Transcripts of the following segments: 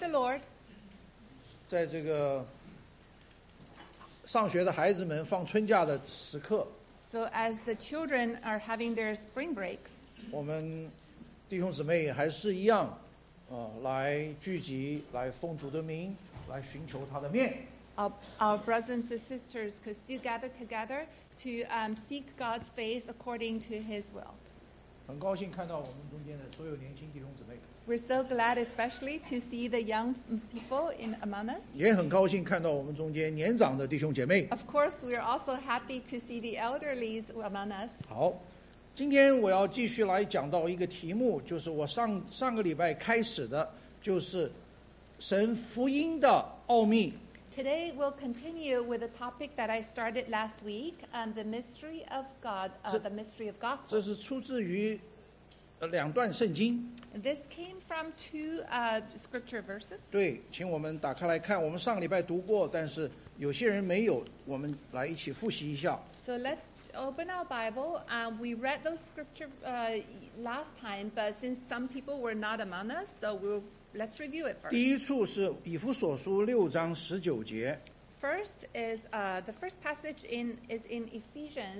the Lord. 在这个上学的孩子们放春假的时刻， So as the children are having their spring breaks, 我们弟兄姊妹还是一样，来聚集，来奉主的名，来寻求他的面。 our brothers and sisters could still gather together to seek God's face according to His will. 很高兴看到我们中间的所有年轻弟兄姊妹， We're so glad, especially to see the young people among us. 也很高兴看到我们中间年长的弟兄姐妹。 Of course, we're also happy to see the elderlies among us. 好，今天我要继续来讲到一个题目，就是我上个礼拜开始的，就是神福音的奥秘。 Today, we'll continue with a topic that I started last week, the mystery of God, the mystery of 这 gospel. 是出自于两段圣经。 This came from two scripture verses. 对，请我们打开来看。我们上个礼拜读过，但是有些人没有，我们来一起复习一下。 So let's open our Bible. We read those scripture last time, but since some people were not among us, so let's review it 第 first. 一处是以弗所书6章19节， First is the first passage is in Ephesians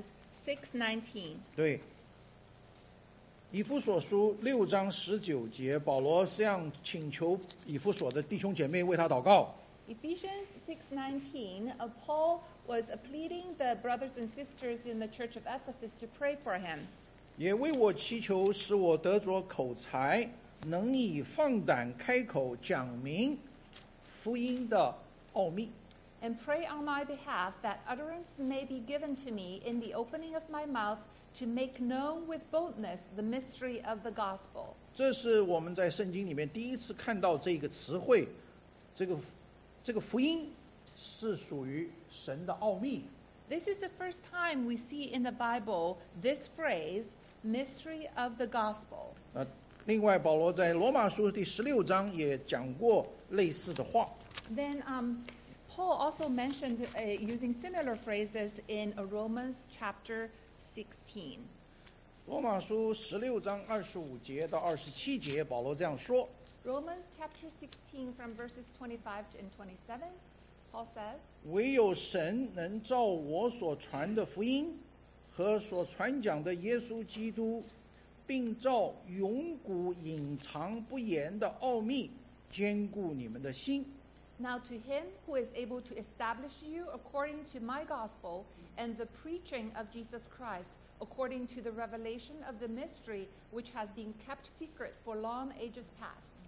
6:19. 对，以弗所书6章19节，保罗这样请求以弗所的弟兄姐妹为他祷告。 Ephesians 6:19. Paul was pleading the brothers and sisters in the church of Ephesus to pray for him. 也为我祈求，使我得着口才，能以放胆开口讲明福音的奥秘。 And pray on my behalf that utterance may be given to me in the opening of my mouth to make known with boldness the mystery of the gospel. 这是我们在圣经里面第一次看到这个词汇，这个福音是属于神的奥秘。 This is the first time we see in the Bible this phrase, mystery of the gospel. 另外，保罗在罗马书第16章也讲过类似的话。 Then Paul also mentioned using similar phrases in Romans chapter 16. 罗马书16章25节到27节，保罗这样说： Romans chapter 16 from verses 25 and 27, Paul says, 唯有神能照我所传的福音和所传讲的耶稣基督，并照永古隐藏不言的奥秘，坚固你们的心。 Now to him who is able to establish you according to my gospel and the preaching of Jesus Christ, according to the revelation of the mystery which has been kept secret for long ages past.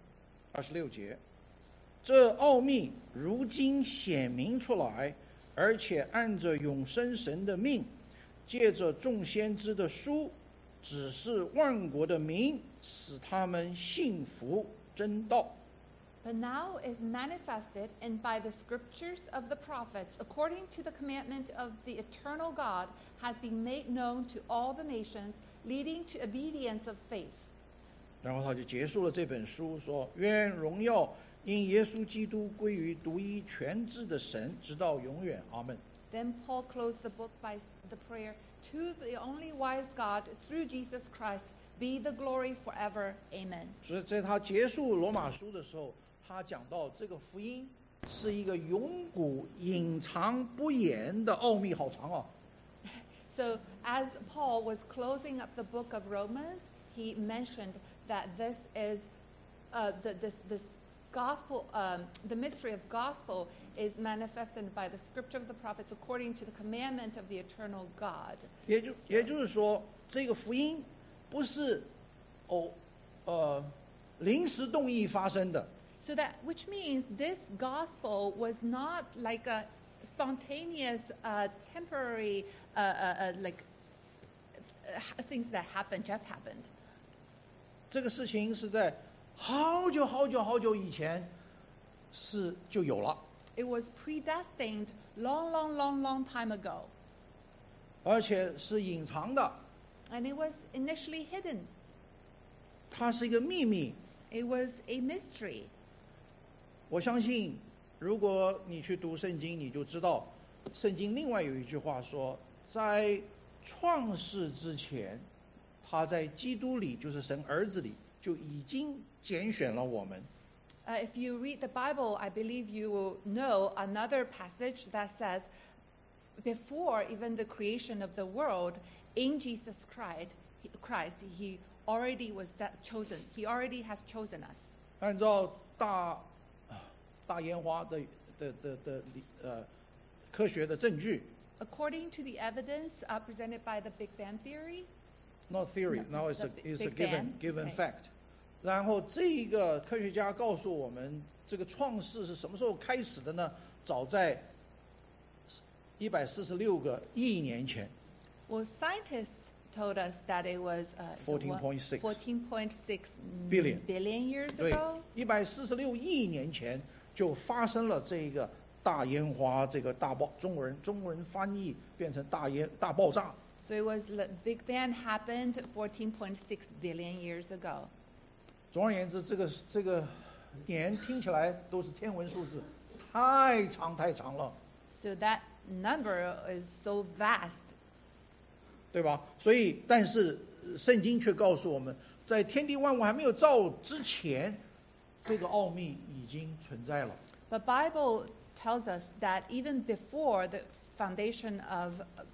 26节，这奥秘如今显明出来，而且按着永生神的命，借着众先知的书，指示万国的民，使他们信服真道。 But now is manifested, and by the scriptures of the prophets, according to the commandment of the eternal God, has been made known to all the nations, leading to obedience of faith. 然后他就结束了这本书，说：愿荣耀因耶稣基督归于独一全知的神，直到永远。阿门。 Then Paul closed the book by the prayer, to the only wise God, through Jesus Christ, be the glory forever. Amen. 所以在他结束罗马书的时候，他讲到这个福音是一个永古隐藏不言的奥秘，好长啊！ So as Paul was closing up the book of Romans, he mentioned that this is this gospel, the mystery of gospel is manifested by the scripture of the prophets according to the commandment of the eternal God. 也就是说，这个福音不是临时动意发生的， So that, which means this gospel was not like a spontaneous, temporary, things that happened, just happened. 这个事情是在好久以前就有了， It was predestined long time ago. 而且是隐藏的， And it was initially hidden. 它是一个秘密。 It was a mystery. 我相信，如果你去读圣经，你就知道，圣经另外有一句话说，在创世之前，他在基督里，就是神儿子里，就已经拣选了我们。 If you read the Bible, I believe you will know another passage that says, before even the creation of the world, in Jesus Christ, He already was chosen. He already has chosen us. 按照大烟花的科学的证据 According to the evidence presented by the Big Bang theory, ，not theory, No, now it's a the Big given Bang. fact。然后这一个科学家告诉我们，这个创世是什么时候开始的呢？早在146个亿年前。 well, scientists told us that it was 14.6 14.6 billion. billion years 对 ago. ，146亿年前就发生了这个大烟花，这个大爆，中文翻译变成大爆炸。 So it was the Big Bang happened 14.6 billion years ago. 总而言之，这个年听起来都是天文数字，太长了， So that number is so vast. 对吧？所以，但是圣经却告诉我们，在天地万物还没有造之前，这个奥秘已经存在了。 The Bible tells us that even before the foundation of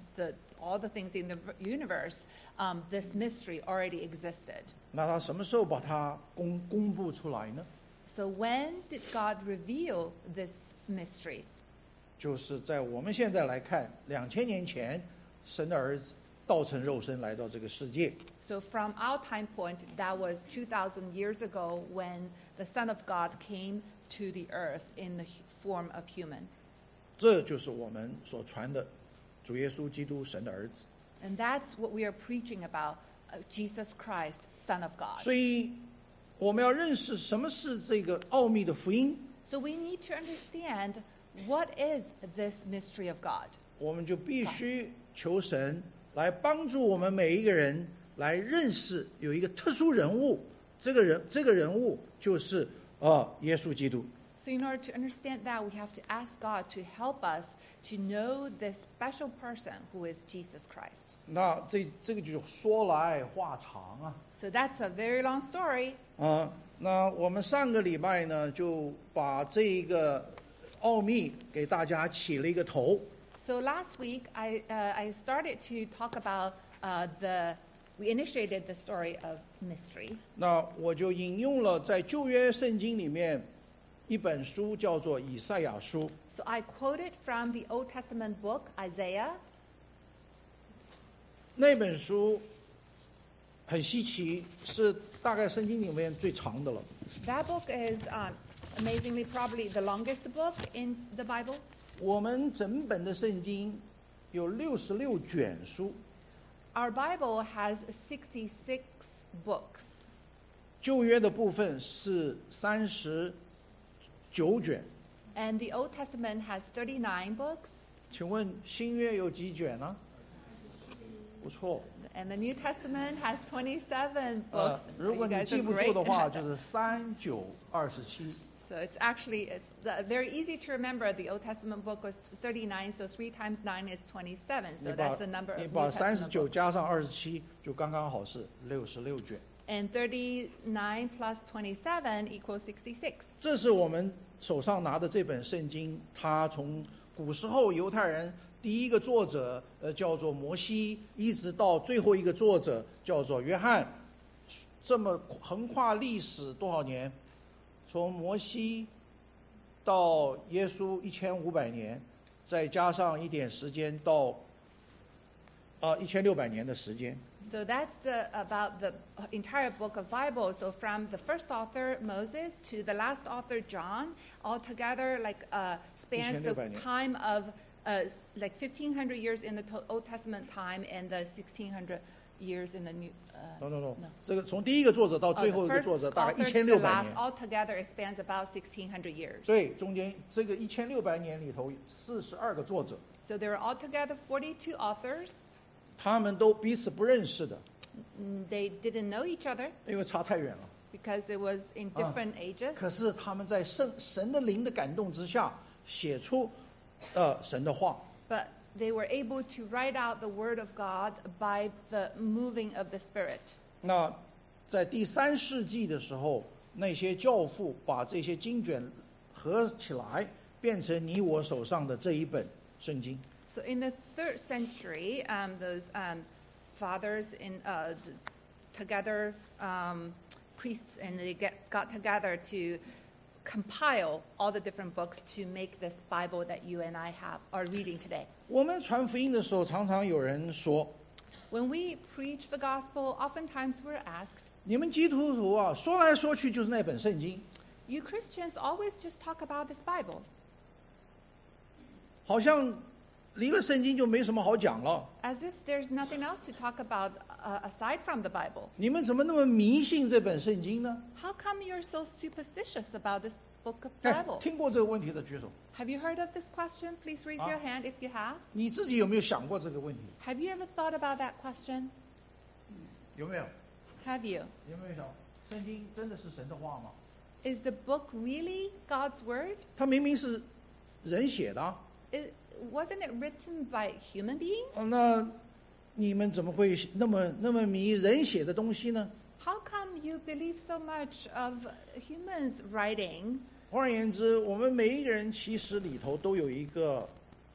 all the things in the universe, this mystery already existed. 那他什么时候把它公布出来呢？ So when did God reveal this mystery? 就是在我们现在来看，2000年前，神的儿子道成肉身来到这个世界。 So from our time point, that was 2,000 years ago when the Son of God came to the earth in the form of human. 这就是我们所传的主耶稣基督神的儿子。 And that's what we are preaching about, Jesus Christ, Son of God. 所以我们要认识什么是这个奥秘的福音， So we need to understand what is this mystery of God. 我们就必须求神来帮助我们每一个人来认识有一个特殊人物，这个人物就是耶稣基督。 So in order to understand that, we have to ask God to help us to know this special person who is Jesus Christ. 那这个就说来话长啊。 So that's a very long story. 那我们上个礼拜呢，就把这一个奥秘给大家起了一个头。 So last week, I started to talk about we initiated the story of mystery. 那我就引用了在旧约圣经里面一本书，叫做以赛亚书。 So I quoted from the Old Testament book, Isaiah. 那本书很稀奇，是大概圣经里面最长的了。 That book is amazingly probably the longest book in the Bible. 我们整本的圣经有66卷书， Our Bible has 66 books. 旧约的部分是39卷。 And the Old Testament has 39 books. 请问新约有几卷呢？不错。 And the New Testament has 27 books. 如果 You 你 guys 记 are 不住 great. 的话，就是3927。 So it's very easy to remember. The Old Testament book was 39, so 3 times 9 is 27. So that's the number 你 of 把 New Testament 39 books. 加上27，就刚刚好是66卷。 And 39 plus 27 equals 66. 这是我们手上拿的这本圣经，它从古时候犹太人第一个作者叫做摩西，一直到最后一个作者叫做约翰，这么横跨历史多少年？从摩西到耶稣1500年，再加上一点时间到1600年的时间。 So that's about the entire book of Bible. So from the first author Moses to the last author John, altogether spans the 1600 time of 1500 years in the Old Testament time and the 1600 years in the New. No， 这个从第一个作者到最后一个 The 作 first 者大概 author to the 1600 last, 年。 altogether it spans about 1600 years. 对，中间这个1600年里头42个作者， So there are altogether 42 authors. 他们都彼此不认识的， They didn't know each other 因为差太远了。 because it was in different ages. 可是他们在神的灵的感动之下，写出神的话。 But they were able to write out the word of God by the moving of the Spirit. 那在第3世纪的时候， 那些教父把这些经卷合起来，变成你我手上的这一本圣经。 So in the 3rd century, those fathers together, priests, and they got together to compile all the different books to make this Bible that you and I are reading today. 我们传福音的时候，常常有人说， When we preach the gospel, oftentimes we're asked, 你们基督徒啊，说来说去就是那本圣经， you Christians always just talk about this Bible, 好像离了圣经就没什么好讲了。 as if there's nothing else to talk about aside from the Bible. 你们怎么那么迷信这本圣经呢？ How come you're so superstitious about this book of 哎， Bible? 听过这个问题的举手。 Have you heard of this question? Please raise your hand if you have. 你自己有没有想过这个问题？ Have you ever thought about that question? 有没有？ Have you? 有没有想，圣经真的是神的话吗？ Is the book really God's word? 它明明是人写的啊， Wasn't it written by human beings? 那你们怎么会那么迷人写的东西呢？ How come you believe so much of humans writing? 换而言之，我们每一个人其实里头都有一个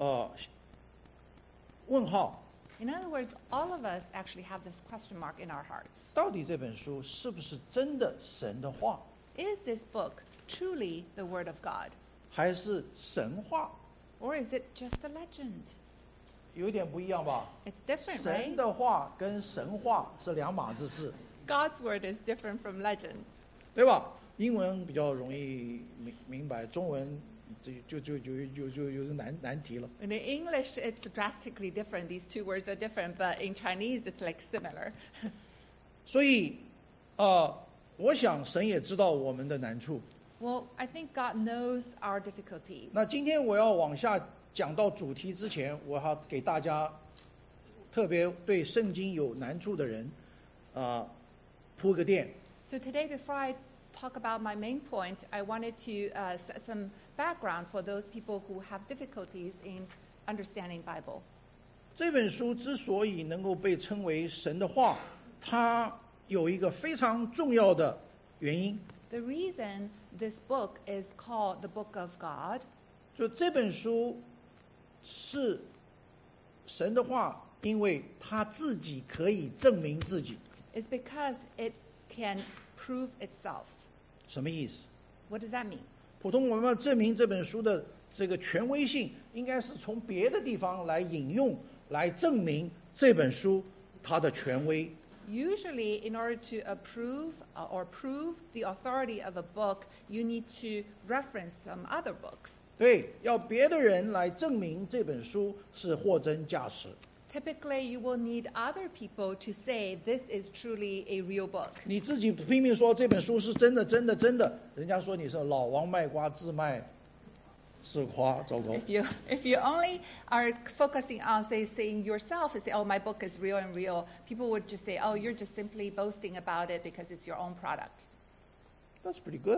问号， In other words, all of us actually have this question mark in our hearts. 到底这本书是不是真的神的话， Is this book truly the word of God? 还是神话？ Or is it just a legend? 有点不一样吧？ It's different, 神 right? 的话跟神话是两码子事， God's word is different from legend. 对吧？英文比较容易明白，中文就难题了。 In English, it's drastically different. These two words are different, but in Chinese, it's like similar. 所以，我想神也知道我们的难处。 Well, I think God knows our difficulties. 那今天我要往下讲到主题之前，我要给大家，特别对圣经有难处的人，铺个垫。 So today, before I talk about my main point, I wanted to set some background for those people who have difficulties in understanding Bible. 这本书之所以能够被称为神的话，它有一个非常重要的原因， The reason this book is called the Book of God 就这本书是神的话，因为他自己可以证明自己。 is because it can prove itself. 什么意思？ What does that mean? 普通我们要证明这本书的这个权威性，应该是从别的地方来引用，来证明这本书它的权威。 Usually, in order to approve or prove the authority of a book, you need to reference some other books. 对，要别的人来证明这本书是货真价实。 Typically, you will need other people to say this is truly a real book. 你自己拼命说这本书是真的，真的，真的，人家说你是老王卖瓜，自卖自夸，糟糕。 If you only are focusing on saying yourself and say, oh, my book is real and real, people would just say, oh, you're just simply boasting about it because it's your own product. That's pretty good 。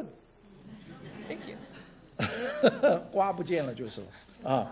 Thank you. 瓜不见了就是了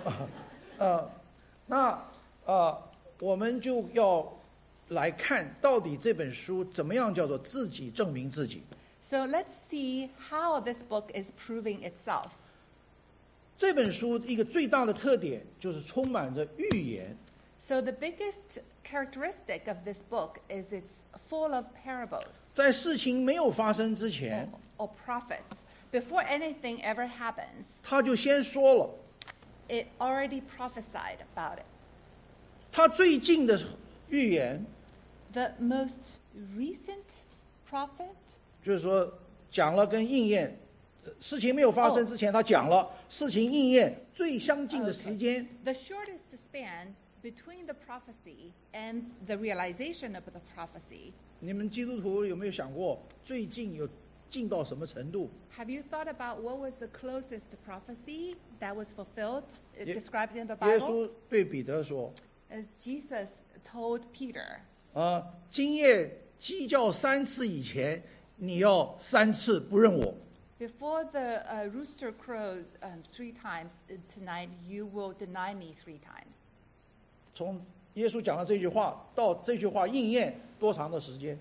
我们就要来看到底这本书怎么样叫做自己证明自己。 So let's see how this book is proving itself. 这本书一个最大的特点就是充满着预言。 So the biggest characteristic of this book is it's full of parables 在事情没有发生之前， or prophets. Before anything ever happens, 他就先说了， it already prophesied about it. 他最近的预言 The most recent prophet, 就是说讲了跟应验，事情没有发生之前他讲了，事情应验最相近的时间。 the shortest span between the prophecy and the realization of the prophecy. 你们基督徒有没有想过，最近有近到什么程度？ Have you thought about what was the closest prophecy that was fulfilled, described in the 耶 Bible? 稣对彼得说 As Jesus told Peter, 今夜鸡叫3次以前，你要3次不认我。 before the rooster crows 3 times tonight, you will deny me 3 times. 从耶稣讲了这句话到这句话应验多长的时间？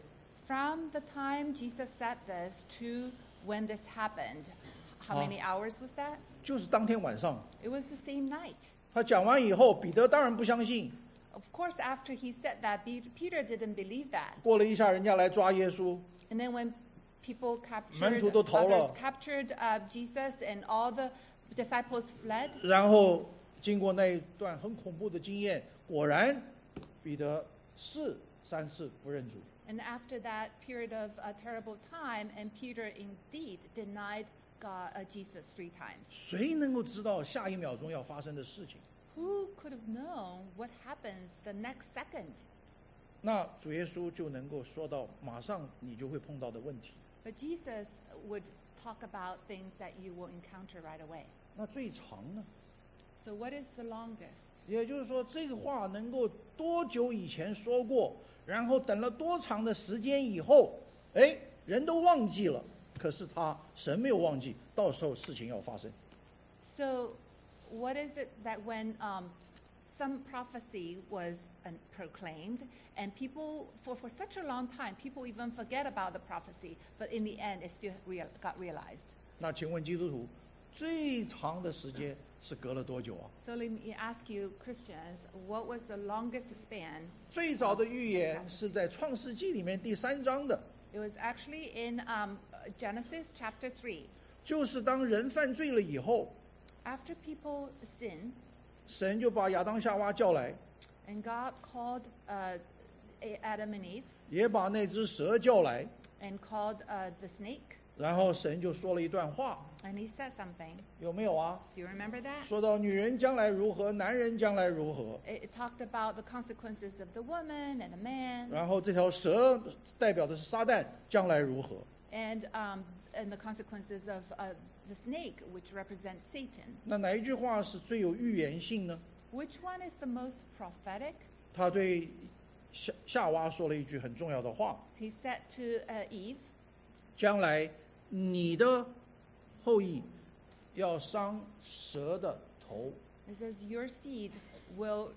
From the time Jesus said this to when this happened, how many hours was that? 就是当天晚上。 It was the same night. 他讲完以后，彼得当然不相信。 Of course, after he said that, Peter didn't believe that. 过了一下，人家来抓耶稣， And then when people captured, 门徒都逃了。 others captured Jesus and all the disciples fled. 然后经过那一段很恐怖的经验，果然彼得3次不认主。 And after that period of a terrible time, and Peter indeed denied Jesus 3 times. 谁能够知道下一秒钟要发生的事情？ Who could have known what happens the next second? 那主耶稣就能够说到马上你就会碰到的问题。 But Jesus would talk about things that you will encounter right away. 那最长呢？ So what is the longest? 也就是说，这个话能够多久以前说过，然后等了多长的时间以后，人都忘记了，可是神没有忘记，到时候事情要发生。 So what is it that when some prophecy was proclaimed, and people, for such a long time, people even forget about the prophecy, but in the end, it still got realized. 那请问基督徒，最长的时间是隔了多久啊？ So let me ask you, Christians, what was the longest span? 最早的预言是在创世纪里面第3章的， It was actually in Genesis chapter 3. 就是当人犯罪了以后， After people sin, 神就把亚当夏娃叫来， and God called Adam and Eve, 也把那只蛇叫来， and called the snake, 然后神就说了一段话， and he said something. 有没有啊？ Do you remember that? 说到女人将来如何，男人将来如何， It talked about the consequences of the woman and the man, 然后这条蛇代表的是撒旦将来如何。 and the consequences of the snake, which represents Satan. 那哪一句话是最有预言性呢？ Which one is the most prophetic? 他对夏娃说了一句很重要的话： He said to Eve, 将来你的后裔要伤蛇的头。 it says, your seed will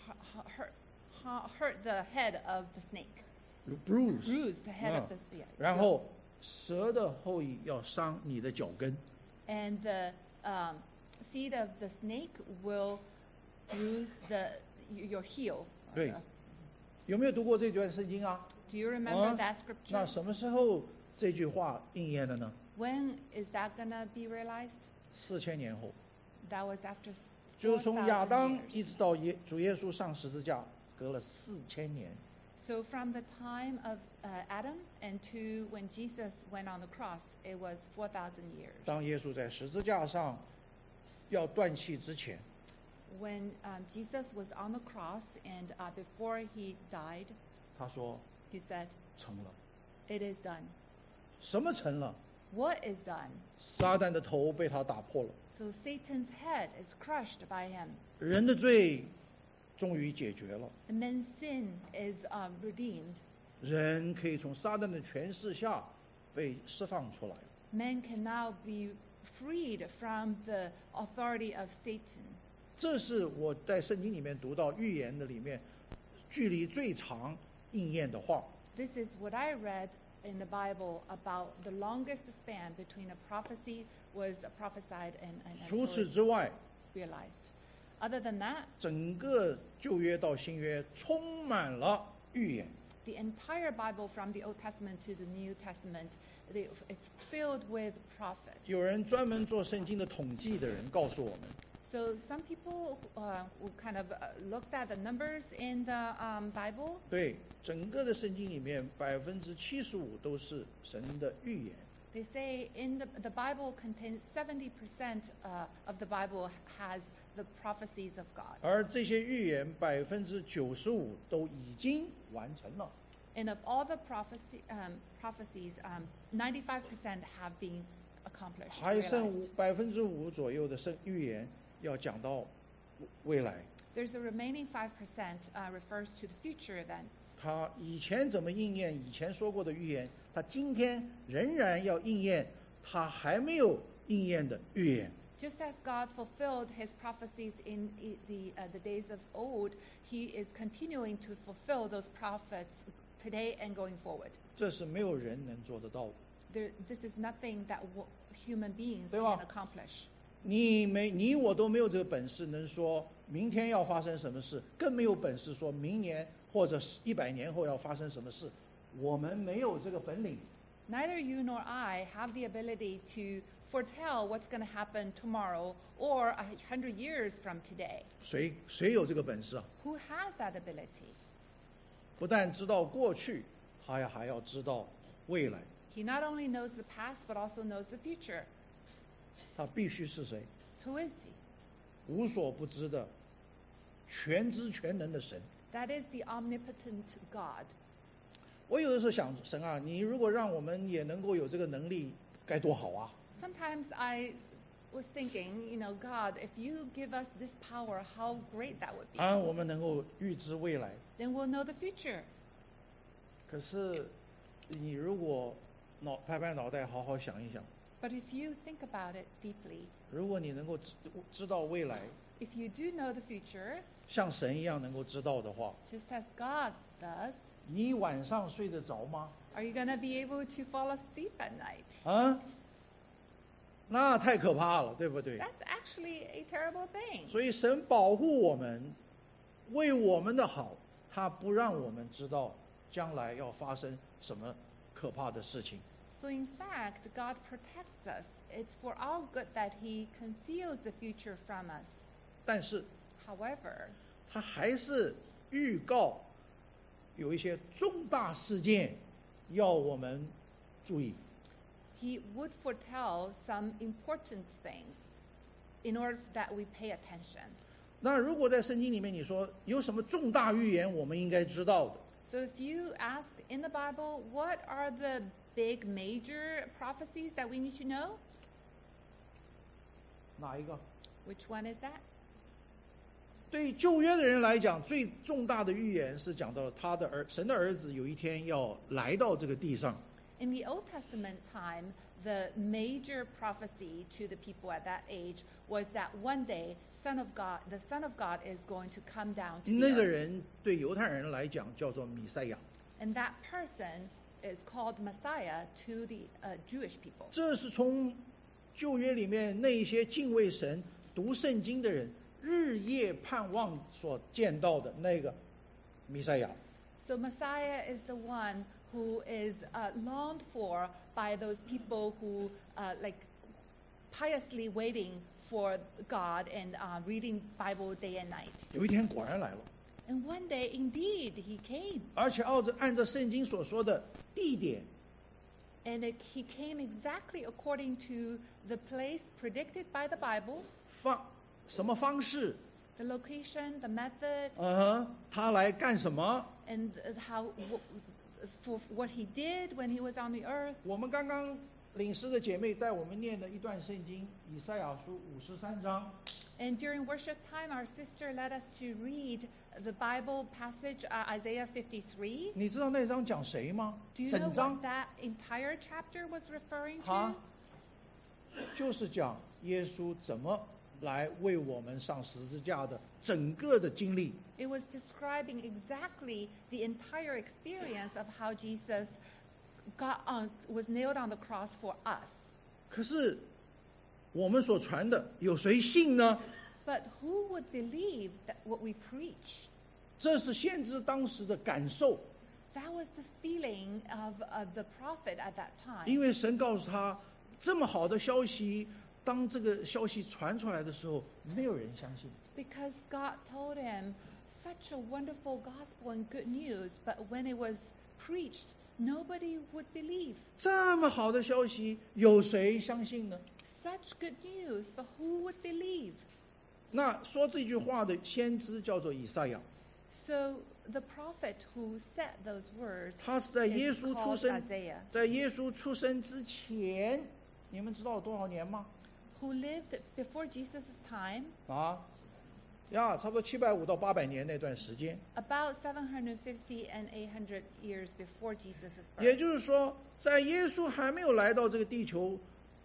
hurt the head of the snake, bruise the head of the snake. 然后蛇的后裔要伤你的脚跟。 And the seed of the snake will bruise your heel. 对，有没有读过这段圣经啊？ Do you remember that 那 scripture? 什么时候这句话应验了呢？ When is that going to be realized? 4000年后， That was after 就是从亚当 4,000 一 years. 直到主耶稣上十字架，隔了4000年。 So from the time of Adam and to when Jesus went on the cross, it was 4,000 years. 当耶稣在十字架上要断气之前， When Jesus was on the cross and before he died, 他说 he said, 成了。 it is done. 什么成了？ What is done? 撒旦的头被他打破了， So Satan's head is crushed by him. 人的罪终于解决了， And man's sin is redeemed. 人可以从撒旦的权势下被释放出来。 Man can now be freed from the authority of Satan. 这是我在圣经里面读到预言的里面距离最长应验的话。 This is what I read in the Bible about the longest span between a prophecy was prophesied and 除此 until 之外， it's realized. Other than that, 整个旧约到新约充满了预言。 the entire Bible from the Old Testament to the New Testament, it's filled with prophets. 有人专门做圣经的统计的人告诉我们， So some people who kind of looked at the numbers in the Bible, 对整个的圣经里面75%都是神的预言。 they say in the Bible contains 70% of the Bible has the prophecies of God. 而这些预言95%都已经完成了。 And of all the prophecies, 95% have been accomplished. 还剩 realized. 5%左右的预言要讲到未来。 There's the remaining 5% refers to the future events. 他以前怎么应验以前说过的预言，他今天仍然要应验他还没有应验的预言。 Just as God fulfilled his prophecies in the days of old, he is continuing to fulfill those today and going forward. 这是没有人能做得到的。 This is nothing that human beings 对吧？ can accomplish. 你我都没有这个本事能说明天要发生什么事，更没有本事说明年或者100年后要发生什么事，我们没有这个本领。 Neither you nor I have the ability to foretell what's going to happen tomorrow or 100 years from today. 谁有这个本事啊？ Who has that ability? 不但知道过去，他还要知道未来。 He not only knows the past, but also knows the future. 他必须是谁？ Who is he? 无所不知的、全知全能的神。 That is the omnipotent God. 我有的时候想，神啊，你如果让我们也能够有这个能力，该多好啊！ Sometimes I was thinking, God, if you give us this power, how great that would be. 啊，我们能够预知未来。 Then we'll know the future. 可是，你如果拍拍脑袋，好好想一想， But if you think about it deeply, 如果你能够知道未来， if you do know the future, 像神一样能够知道的话， just as God does, 你晚上睡得着吗？ are you going to be able to fall asleep at night? 啊，那太可怕了，对不对？ That's actually a terrible thing. 所以神保护我们，为我们的好，他不让我们知道将来要发生什么可怕的事情。 So in fact, God protects us. It's for our good that He conceals the future from us. 但是 However, 他还是预告有一些重大事件要我们注意。 He would foretell some important things in order that we pay attention. 那如果在圣经里面你说有什么重大预言我们应该知道的， So if you ask in the Bible, what are the big major prophecies that we need to know? 哪一个？ Which one is that? 对旧约的人来讲，最重大的预言是讲到神的儿子有一天要来到这个地上。 In the Old Testament time, the major prophecy to the people at that age was that one day, the Son of God is going to come down to 那 the 个 earth. 人对犹太人来讲叫做弥赛亚， And that person is called Messiah to the Jewish people. 这是从旧约里面那一些敬畏神、读圣经的人日夜盼望所见到的那个弥赛亚。 So Messiah is the one who is longed for by those people who piously waiting for God and reading Bible day and night. 有一天果然来了， And one day, indeed, he came. 而且按照圣经所说的地点， And he came exactly according to the place predicted by the Bible, 什么方式？ the location, the method, 他来干什么？ and for what he did when he was on the earth. 我们刚刚领诗的姐妹带我们念的一段圣经，以赛亚书53章。 And during worship time, our sister led us to read the Bible passage, Isaiah 53. 你知道那章讲谁吗？ Do you 整 know 章 what that entire chapter was referring 啊 to?， 就是讲耶稣怎么来为我们上十字架的整个的经历。 It was describing exactly the entire experience of how Jesus was nailed on the cross for us. 可是我们所传的有谁信呢？ But who would believe that what we preach? 这是先知当时的感受， That was the feeling of the prophet at that time. 因为神告诉他，这么好的消息，当这个消息传出来的时候，没有人相信。 Because God told him such a wonderful gospel and good news, but when it was preached, nobody would believe. 这么好的消息，有谁相信呢？ Such good news, but who would believe? 那说这句话的先知叫做以赛亚， So the prophet who said those words 他是在耶 is 稣出 called 生， Isaiah, 在耶稣出生之前，你们知道有多少年吗？ who lived before Jesus' time, 差不多750到800年那段时间。 about 750 and 800 years before Jesus' 也 birth. 就是说，在耶稣还没有来到这个地球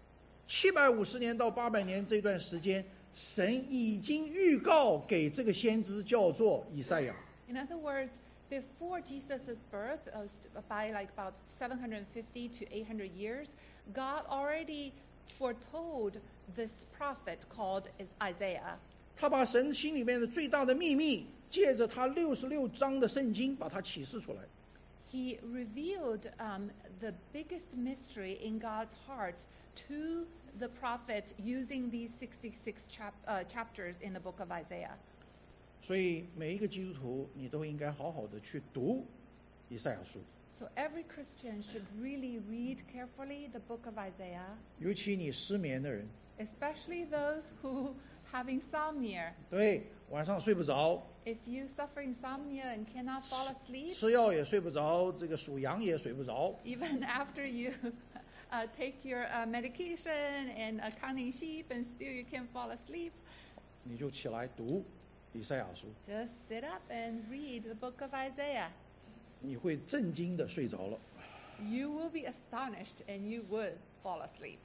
750年到800年这段时间，神已经预告给这个先知叫做以赛亚。 In other words, before Jesus' birth, by like about 750 to 800 years, God already foretold this prophet called Isaiah. 他把神心里面的最大的秘密，借着他66章的圣经把它启示出来。 He revealed the biggest mystery in God's heart to the prophet using these 66 chapters in the book of Isaiah. 所以每一个基督徒，你都应该好好的去读以赛亚书。 So every Christian should really read carefully the book of Isaiah, 尤其你失眠的人， especially those who have insomnia. 对，晚上睡不着， If you suffer insomnia and cannot fall asleep, 吃药也睡不着，这个属羊也睡不着。 even after you take your medication and counting sheep and still you can't fall asleep, 你就起来读以赛亚书， just sit up and read the book of Isaiah. 你会震惊的睡着了。 You will be astonished and you would fall asleep.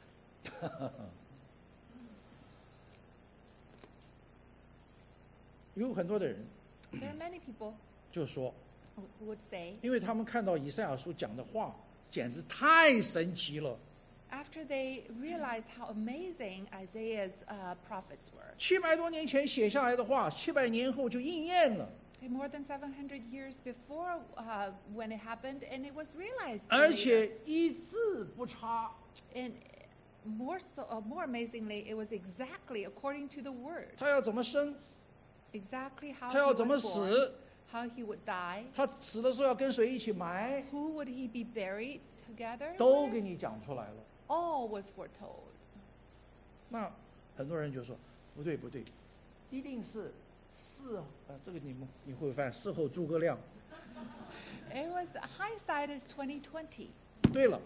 有很多的人 There are many people 就说， who would say, 因为他们看到以赛亚书讲的话简直太神奇了， after they realized how amazing Isaiah's prophets were, 700多年前写下来的话，700年后就应验了， more than 700 years before when it happened, and it was realized 而 later. 且一字不差。 And more amazingly, it was exactly according to the word, 他要怎么生， exactly how 他要 he 怎么 was born, 死， how he would die, 他死的时候要跟谁一起埋， who would he be buried together 都 with? 给你讲出来了。 All was foretold. 那很多人就说不对不对，一定是这个你会翻事后诸葛亮。 It was hindsight is 2020. 对了，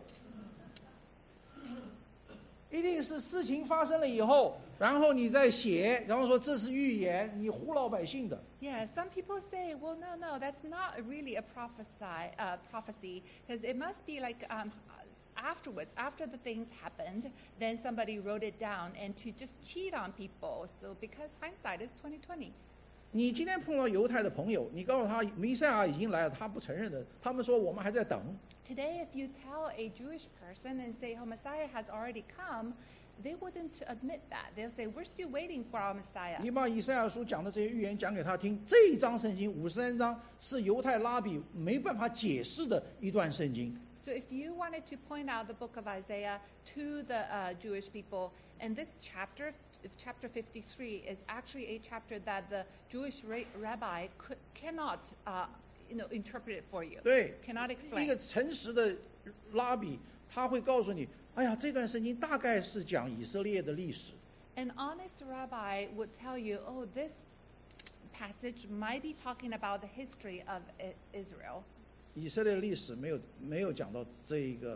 一定是事情发生了以后，然后你再写，然后说这是预言，你唬老百姓的。 Yeah, some people say, well, no, that's not really a prophecy, because it must be like afterwards, after the things happened, then somebody wrote it down and to just cheat on people. So because hindsight is 2020. 你今天碰到犹太的朋友，你告诉他弥赛亚已经来了，他不承认的，他们说我们还在等。 Today, if you tell a Jewish person and say, oh, Messiah has already come, they wouldn't admit that. They'll say, we're still waiting for our Messiah. 你把以赛亚书讲的这些预言讲给他听，这一章圣经53章是犹太拉比没办法解释的一段圣经。 So if you wanted to point out the book of Isaiah to the Jewish people, and this chapter 53 is actually a chapter that the Jewish rabbi cannot interpret it for you. 对， Cannot 一 explain. 个诚实的拉比，他会告诉你，哎呀，这段圣经大概是讲以色列的历史。 An honest rabbi would tell you, oh, this passage might be talking about the history of Israel. 以色列历史没有讲到这一个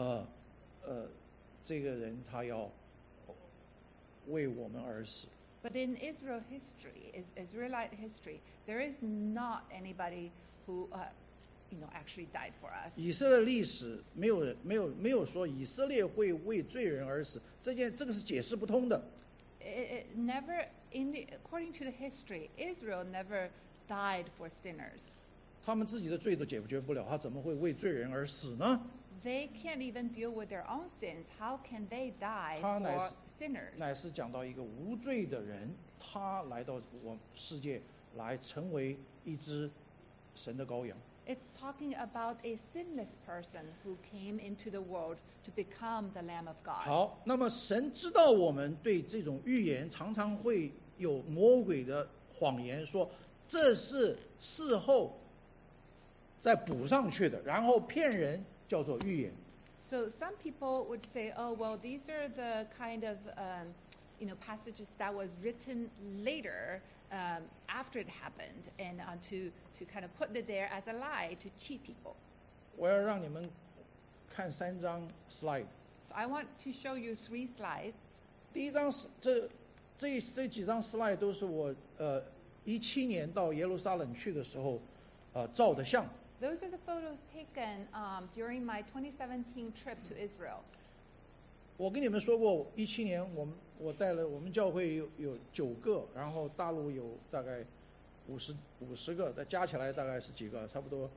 这个人他要为我们而死。 But in Israelite history, there is not anybody who, actually died for us. 以色列历史没有说以色列会为罪人而死，这个是解释不通的。 It never, according to the history, Israel never died for sinners. 他们自己的罪都解决不了，他怎么会为罪人而死呢？ They can't even deal with their own sins. How can they die 他乃 for 是 sinners? 乃是讲到一个无罪的人，他来到我世界，来成为一只神的羔羊。 It's talking about a sinless person who came into the world to become the Lamb of God. 好，那么神知道我们对这种预言常常会有魔鬼的谎言，说这是事后再补上去的，然后骗人，叫做预言。 So some people would say, oh, well, these are the kind of, passages that was written later after it happened and to kind of put it there as a lie to cheat people. 我要让你们看3张 slide。 So I want to show you 3 slides. 第一张这几张 slide 都是我17年到耶路撒冷去的时候照的相。 Those are the photos taken during my 2017 trip to Israel. 我跟你们说过，17年我带了我们教会有9个，然后大陆有大概 50个，再加起来大概是几个？差不多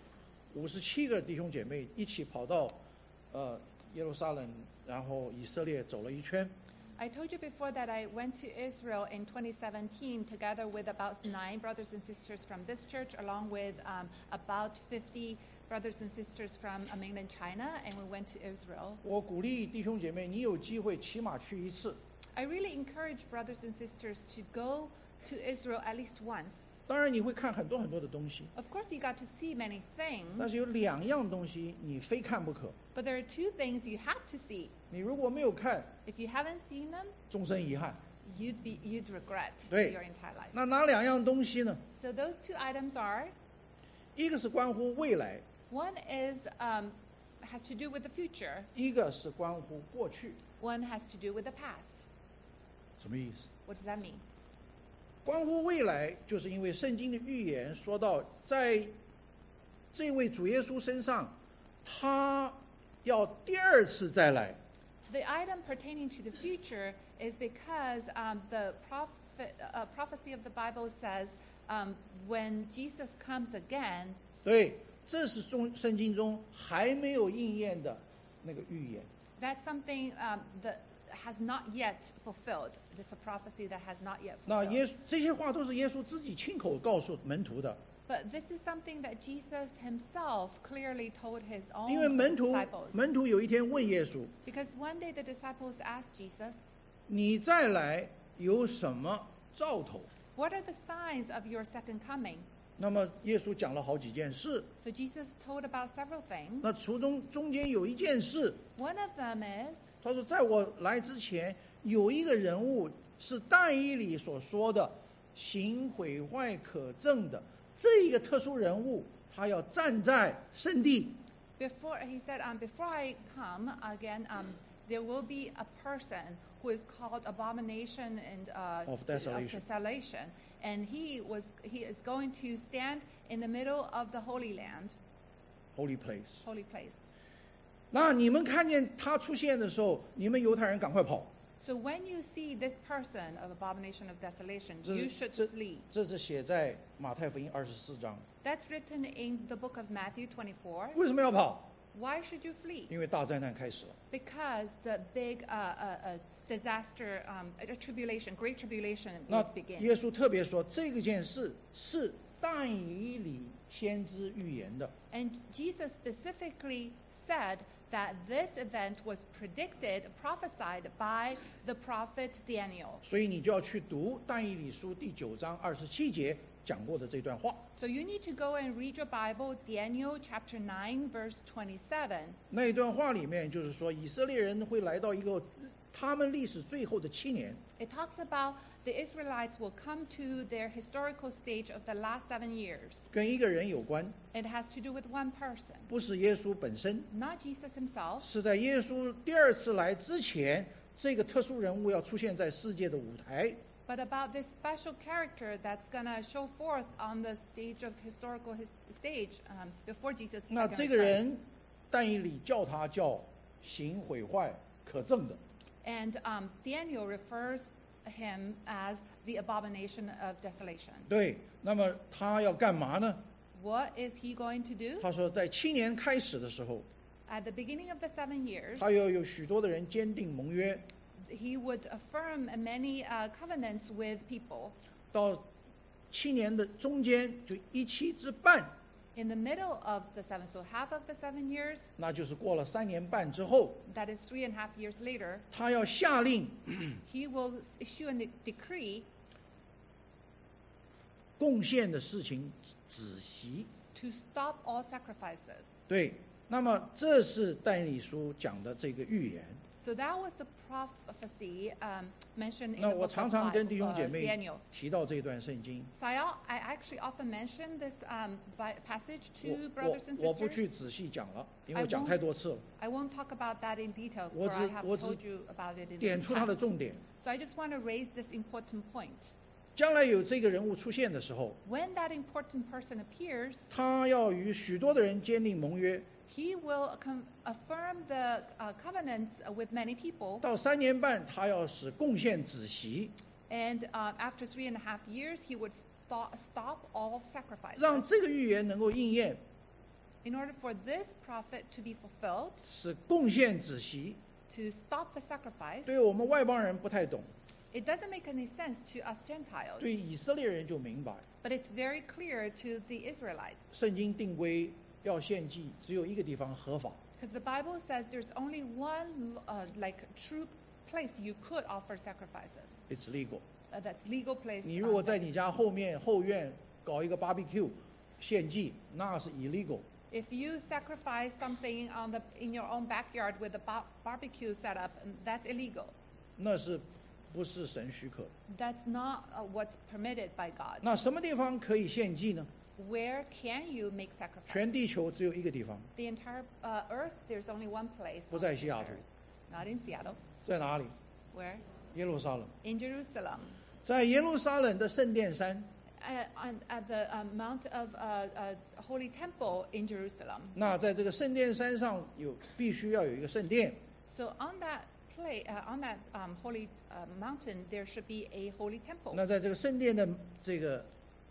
57个弟兄姐妹一起跑到耶路撒冷，然后以色列走了一圈。 I told you before that I went to Israel in 2017 together with about 9 brothers and sisters from this church, along with about 50 brothers and sisters from mainland China, and we went to Israel. 我鼓励弟兄姐妹，你有机会起码去一次。 I really encourage brothers and sisters to go to Israel at least once. 当然你会看很多很多的东西， Of course, you got to see many 但 things, 是有2样东西你非看不可。 but there are 2 things you have to see. 你如果没有看， If you haven't seen them, 终身遗憾。 you'd regret 对。 your entire life. 那哪2样东西呢？ So those 2 items are, 一个是关乎未来， one is has to do with the future, 一个是关乎过去。 one has to do with the past. 什么意思？ What does that mean? 关乎未来，就是因为圣经的预言说到，在这位主耶稣身上，他要第2次再来。 The item pertaining to the future is because the prophecy of the Bible says when Jesus comes again, 对，这是圣经中还没有应验的那个预言。 that's something that has not yet fulfilled. It's a prophecy that has not yet 那 fulfilled. 这些话都是耶稣自己亲口告诉门徒的， But this is something that Jesus himself clearly told his 因为 own 门 disciples. 徒有一天问耶稣 Because one day the disciples asked Jesus, 你再来有什么兆头？ what are the signs of your second coming? 那么耶稣讲了好几件事， So Jesus told about several things. 那中间有一件事， One of them is, 他说在我来之前，有一个人物是但以理所说的行毁坏可憎的这一个特殊人物，他要站在圣地。 he said, before I come again, there will be a person who is called abomination and Of desolation. And he is going to stand in the middle of the Holy Land, Holy place。 holy place. 那你们看见他出现的时候，你们犹太人赶快跑。 So when you see this person of abomination of desolation, 这 you 是 should flee. 这是写在马太福音24章。 That's written in the book of Matthew 24. 为什么要跑？ Why should you flee? 因为大灾难开始了。 Because the big disaster, great tribulation 那 would begin. 耶稣特别说，这个件事是但以理先知预言的。 And Jesus specifically said that this event was prophesied by the prophet Daniel. 所以你就要去读但以理书第9章27节讲过的这段话。 So you need to go and read your Bible, Daniel chapter 9, verse 27. 那一段话里面就是说，以色列人会来到一个他们历史最后的7年。 It talks about the Israelites will come to their historical stage of the last 7 years. 跟一个人有关， It has to do with one person, 不是耶稣本身， not Jesus himself, 是在耶稣第2次来之前，这个特殊人物要出现在世界的舞台。 but about this special character that's going to show forth on the stage of historical stage before Jesus' 那 second 这个 return. 人，但以理叫他叫行毁坏可憎的。 And Daniel refers him as the abomination of desolation. 对，那么他要干嘛呢？ What is he going to do? 他说，在7年开始的时候， At the beginning of the 7 years, 他要有许多的人坚定盟约， he would affirm many covenants with people. 到7年的中间就1期之半， In the middle of the 7, so half of the 7 years, 那就是过了3年半之后， that is 3.5 years later, 他要下令 he will issue a decree 贡献的事情止息。 to stop all sacrifices. 对，那么这是但以理书讲的这个预言。 So that was the prophecy mentioned in 那 the 我 book 常 of 常跟弟兄姐 Bible, 妹 Daniel. 提到这段圣经， So I actually often mention this passage to 我 brothers and 我不去 sisters. 仔细讲了，因为我讲太多次了， I won't talk about that in detail, 我 for 只 I have 我只 told you about it in 点 the 出它的 past. 重点。 So I just want to raise this important point. 将来有这个人物出现的时候， When that important person appears, 他要与许多的人坚定盟约， he will affirm the covenants with many people. 到3年半，他要使贡献止息。 And after 3.5 years, he would stop all sacrifices. 让这个预言能够应验， In order for this prophet to be fulfilled, 使贡献止息。 to stop the sacrifice, 对我们外邦人不太懂， it doesn't make any sense to us Gentiles. 对以色列人就明白。 But it's very clear to the Israelites. 圣经定规要献祭，只有一个地方合法， Because the Bible says there's only one like true place you could offer sacrifices. it's legal。 That's legal place. 你如果在你家后院搞一个 barbecue 献祭，那是 illegal。 If you sacrifice something in your own backyard with a barbecue setup, that's illegal. 那是不是神许可的？ That's not what's permitted by God. 那什么地方可以献祭呢？ Where can you make sacrifices? 全地球只有一个地方， The entire earth, there's only one place. 不在西雅图， Not in Seattle. 在哪里？ Where? 耶路撒冷。 In Jerusalem. 在耶路撒冷的圣殿山， At the Mount of Holy Temple in Jerusalem. 那在这个圣殿山上必须要有一个圣殿。 So on that holy mountain, there should be a holy temple. 那在这个圣殿的这个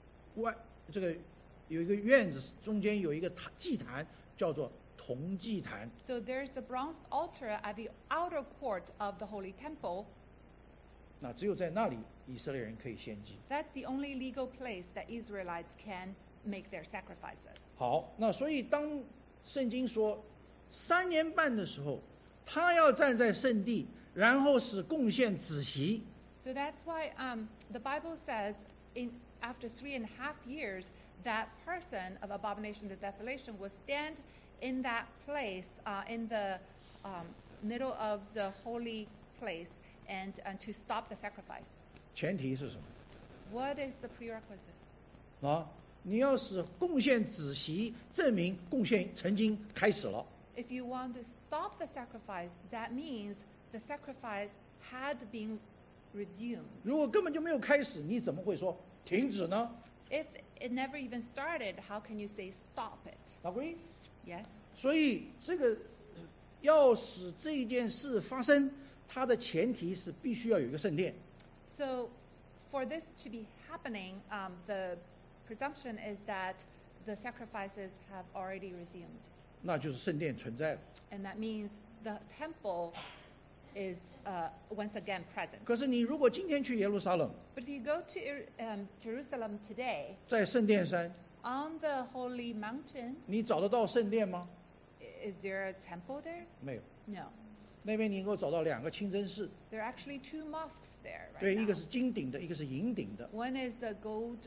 有一个院子，中间有一个祭坛，叫做铜祭坛。 So there's the bronze altar at the outer court of the holy temple. 那只有在那里，以色列人可以献祭。 That's the only legal place that Israelites can make their sacrifices. 好，那所以当圣经说3年半的时候，他要站在圣地，然后使贡献止息。 So that's why the Bible says after 3.5 years, that person of abomination and desolation will stand in that place, in the middle of the holy place, and to stop the sacrifice. 前提是什么？ What is the prerequisite? 啊，你要使贡献止息，证明贡献曾经开始了。 If you want to stop the sacrifice, that means the sacrifice had been resumed. 如果根本就没有开始，你怎么会说停止呢？ If it never even started, how can you say stop it? 老龟， Yes? 所以这个要使这件事发生，它的前提是必须要有一个圣殿。 So for this to be happening, the presumption is that the sacrifices have already resumed. 那就是圣殿存在了。 And that means the temple is once again present. 可是你如果今天去耶路撒冷， But if you go to Jerusalem today, 在圣殿山， on the holy mountain, 你找得到圣殿吗？ is there a temple there? 没有。 No. 那边你能够找到2个清真寺， There are actually 2 mosques there 对， right 一个 now. 是金顶的，一个是银顶的。 One is the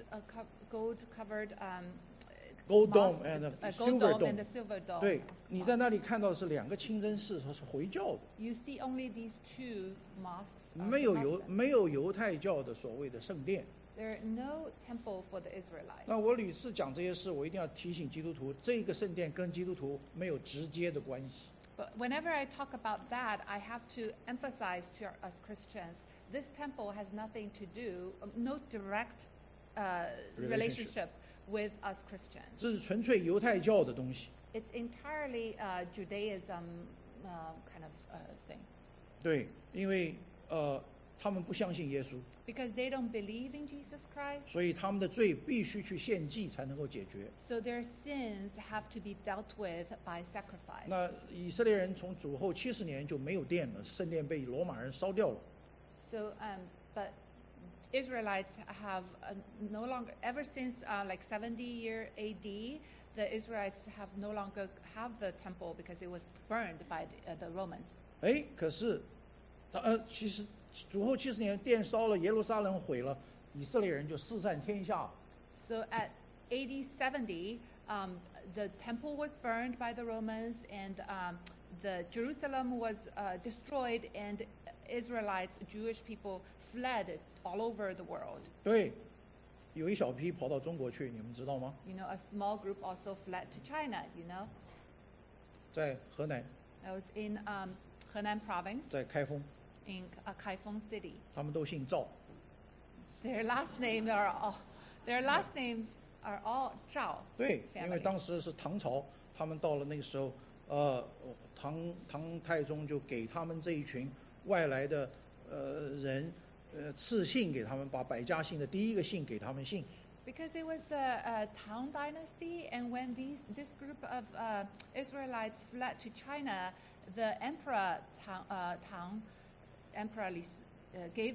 gold covered Gold mosque, dome and gold silver dome and dome the silver dome. 对，你在那里看到的是2个清真寺，它是回教的， You see only these 2 mosques. 没有犹太教的所谓的圣殿。 There are no temple for the Israelites. 那我屡次讲这些事，我一定要提醒基督徒，这个圣殿跟基督徒没有直接的关系。 But whenever I talk about that, I have to emphasize to us Christians, this temple has nothing to do, no direct relationship with us Christians. 这是纯粹犹太教的东西。 It's entirely Judaism kind of thing. 对，因为他们不相信耶稣， Because they don't believe in Jesus Christ, 所以他们的罪必须去献祭才能够解决。 so their sins have to be dealt with by sacrifice. 那以色列人从主后70年就没有殿了，圣殿被罗马人烧掉了。 So, but Israelites have no longer, ever since like 70 year AD, the Israelites have no longer have the temple because it was burned by the Romans. 哎，可是其实主后70年殿烧了，耶路撒冷毁了，以色列人就四散天下。 So at AD 70, the temple was burned by the Romans, and the Jerusalem was destroyed, and Israelites, Jewish people, fled all over the world. 对，有一小批跑到中国去，你们知道吗？ You know, a small group also fled to China. You know, 在河南， that was in Henan Province, 在开封， in Kaifeng City. 他们都姓赵。 Their last names are all Zhao 对，因为 family. 当时是唐朝，他们到了那个时候，唐太宗就给他们这一群外来的人，赐姓给他们，把百家姓的第一个姓给他们姓。 Because it was the Tang dynasty, and when this group of Israelites fled to China, the emperor Tang emperor gave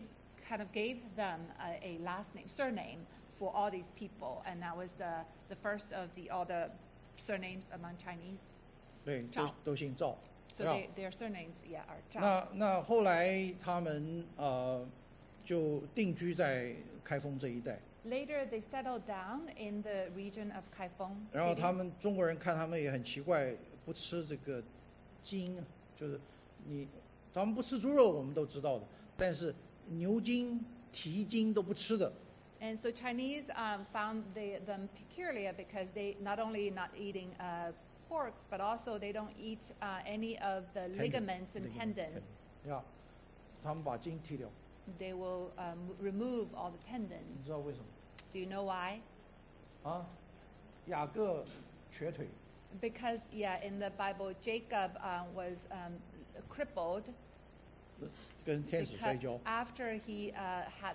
them a last name, surname for all these people, and that was the first of all the surnames among Chinese. 对， 赵都姓赵。 So 啊 their surnames, yeah, are Zhao. 那后来他们就定居在开封这一带， Later, they settled down in the region of Kaifeng 然后 City. 他们中国人看他们也很奇怪，不吃这个筋，就是他们不吃猪肉，我们都知道的，但是牛筋、蹄筋都不吃的。 And so Chinese found them peculiar because they not only not eating porks, but also they don't eat any of the ligaments and tendons. 呀，他们把筋剃掉， They will remove all the 你 tendons. 知道为什么？ Do you know why? 啊，雅各瘸腿， Because, yeah, in the Bible, Jacob was crippled 跟天使摔跤 because。after he had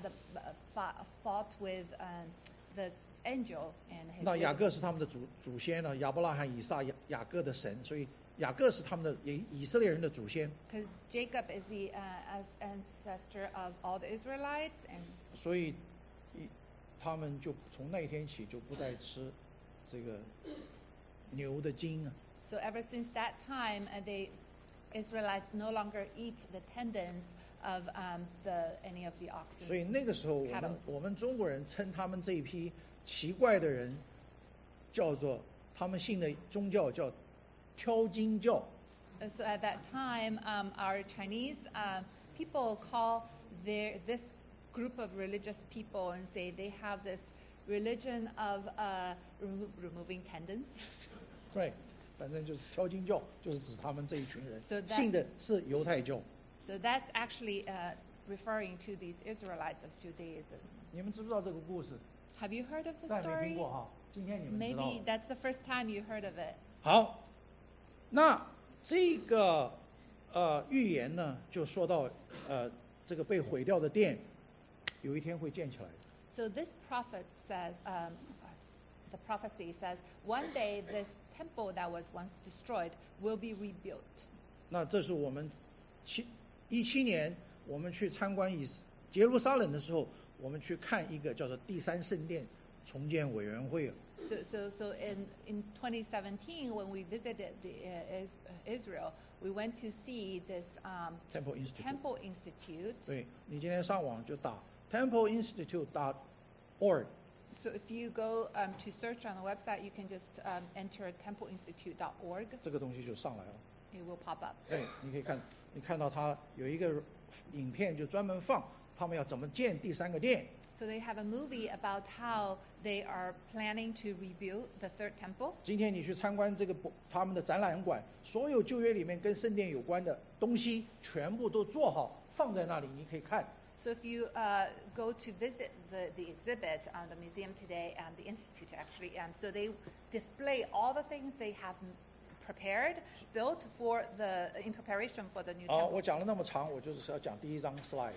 fought with the angel and his 那雅 ligament. 各是他们的祖先呢，亚伯拉罕、以撒、雅各的神，所以雅各是他们的以色列人的祖先， Because Jacob is the ancestor of all the Israelites, and 所以他们就从那一天起就不再吃这个牛的筋啊。 so ever since that time, the Israelites no longer eat the tendons of any of the 所以 oxen. 那个时候， Cattle. 我们中国人称他们这一批奇怪的人，叫做他们信的宗教叫挑筋教。 So at that time, our Chinese people call this group of religious people and say they have this religion of removing tendons. 对，反正就是挑筋教，就是指他们这一群人 So that- 信的是犹太教。 So that's actually referring to these Israelites of Judaism. 你们知不知道这个故事？ Have you heard of the 但没听 story? 过哈，今天你们知道 Maybe 了。 that's the first time you heard of it. 好，那这个预言呢，就说到这个被毁掉的殿，有一天会建起来的。 So this prophet says, the prophecy says, one day this temple that was once destroyed will be rebuilt. 那这是我们17年我们去参观耶路撒冷的时候，我们去看一个叫做第三圣殿重建委员会。 So in 2017, when we visited Israel, we went to see this Temple Institute. Temple Institute. 对，你今天上网就打 templeinstitute.org， So if you go to search on the website, you can just enter templeinstitute.org. 这个东西就上来了。 It will pop up. 对，你看到它有一个影片，就专门放他们要怎么建第三个殿。 So they have a movie about how they are planning to rebuild the third temple. 今天你去参观这个他们的展览馆，所有旧约里面跟圣殿有关的东西，全部都做好放在那里，你可以看。 So if you go to visit the exhibit, the museum today, and the institute actually, so they display all the things they have prepared, built in preparation for the new 好， temple. 我讲了那么长，我就是要讲第一张 slide。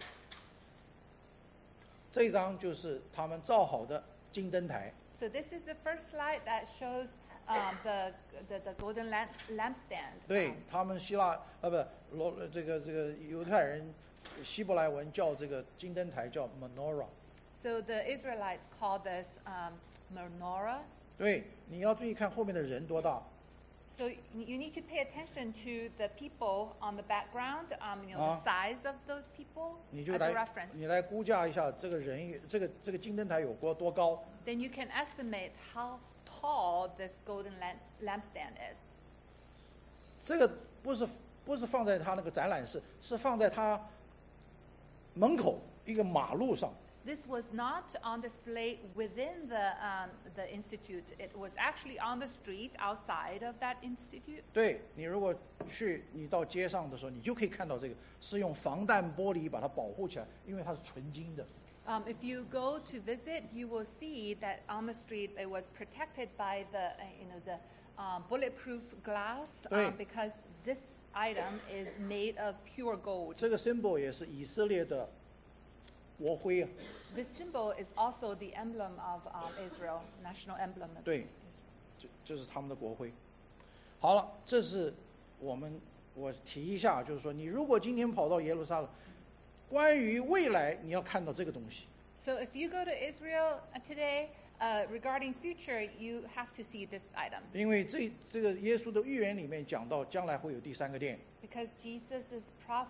这一张就是他们造好的金灯台。 So this is the first slide that shows the golden lampstand. 对他们这个犹太人希伯来文叫这个金灯台叫 menorah。 So the Israelites call this menorah. 对，你要注意看后面的人多大。 So you need to pay attention to the people on the background, the size of those people 你就 as a 来 reference. 你来估价一下这个人这个金灯台有多高。 Then you can estimate how tall this golden lampstand is. 这个不是放在他那个展览室，是放在他门口一个马路上。 This was not on display within the institute. It was actually on the street outside of that institute. 对，你如果你到街上的时候，你就可以看到这个是用防弹玻璃把它保护起来，因为它是纯金的。 If you go to visit, you will see that on the street it was protected by the bulletproof glass because this item is made of pure gold. 这个 symbol 也是以色列的国徽啊。 This symbol is also the emblem of Israel, national emblem of 对 Israel. 这是他们的国徽。好了，这是我提一下，就是说，你如果今天跑到耶路撒冷，关于未来你要看到这个东西。 So if you go to Israel today, regarding future, you have to see this item. 因为这个耶稣的预言里面讲到，将来会有第三个殿。 Because Jesus'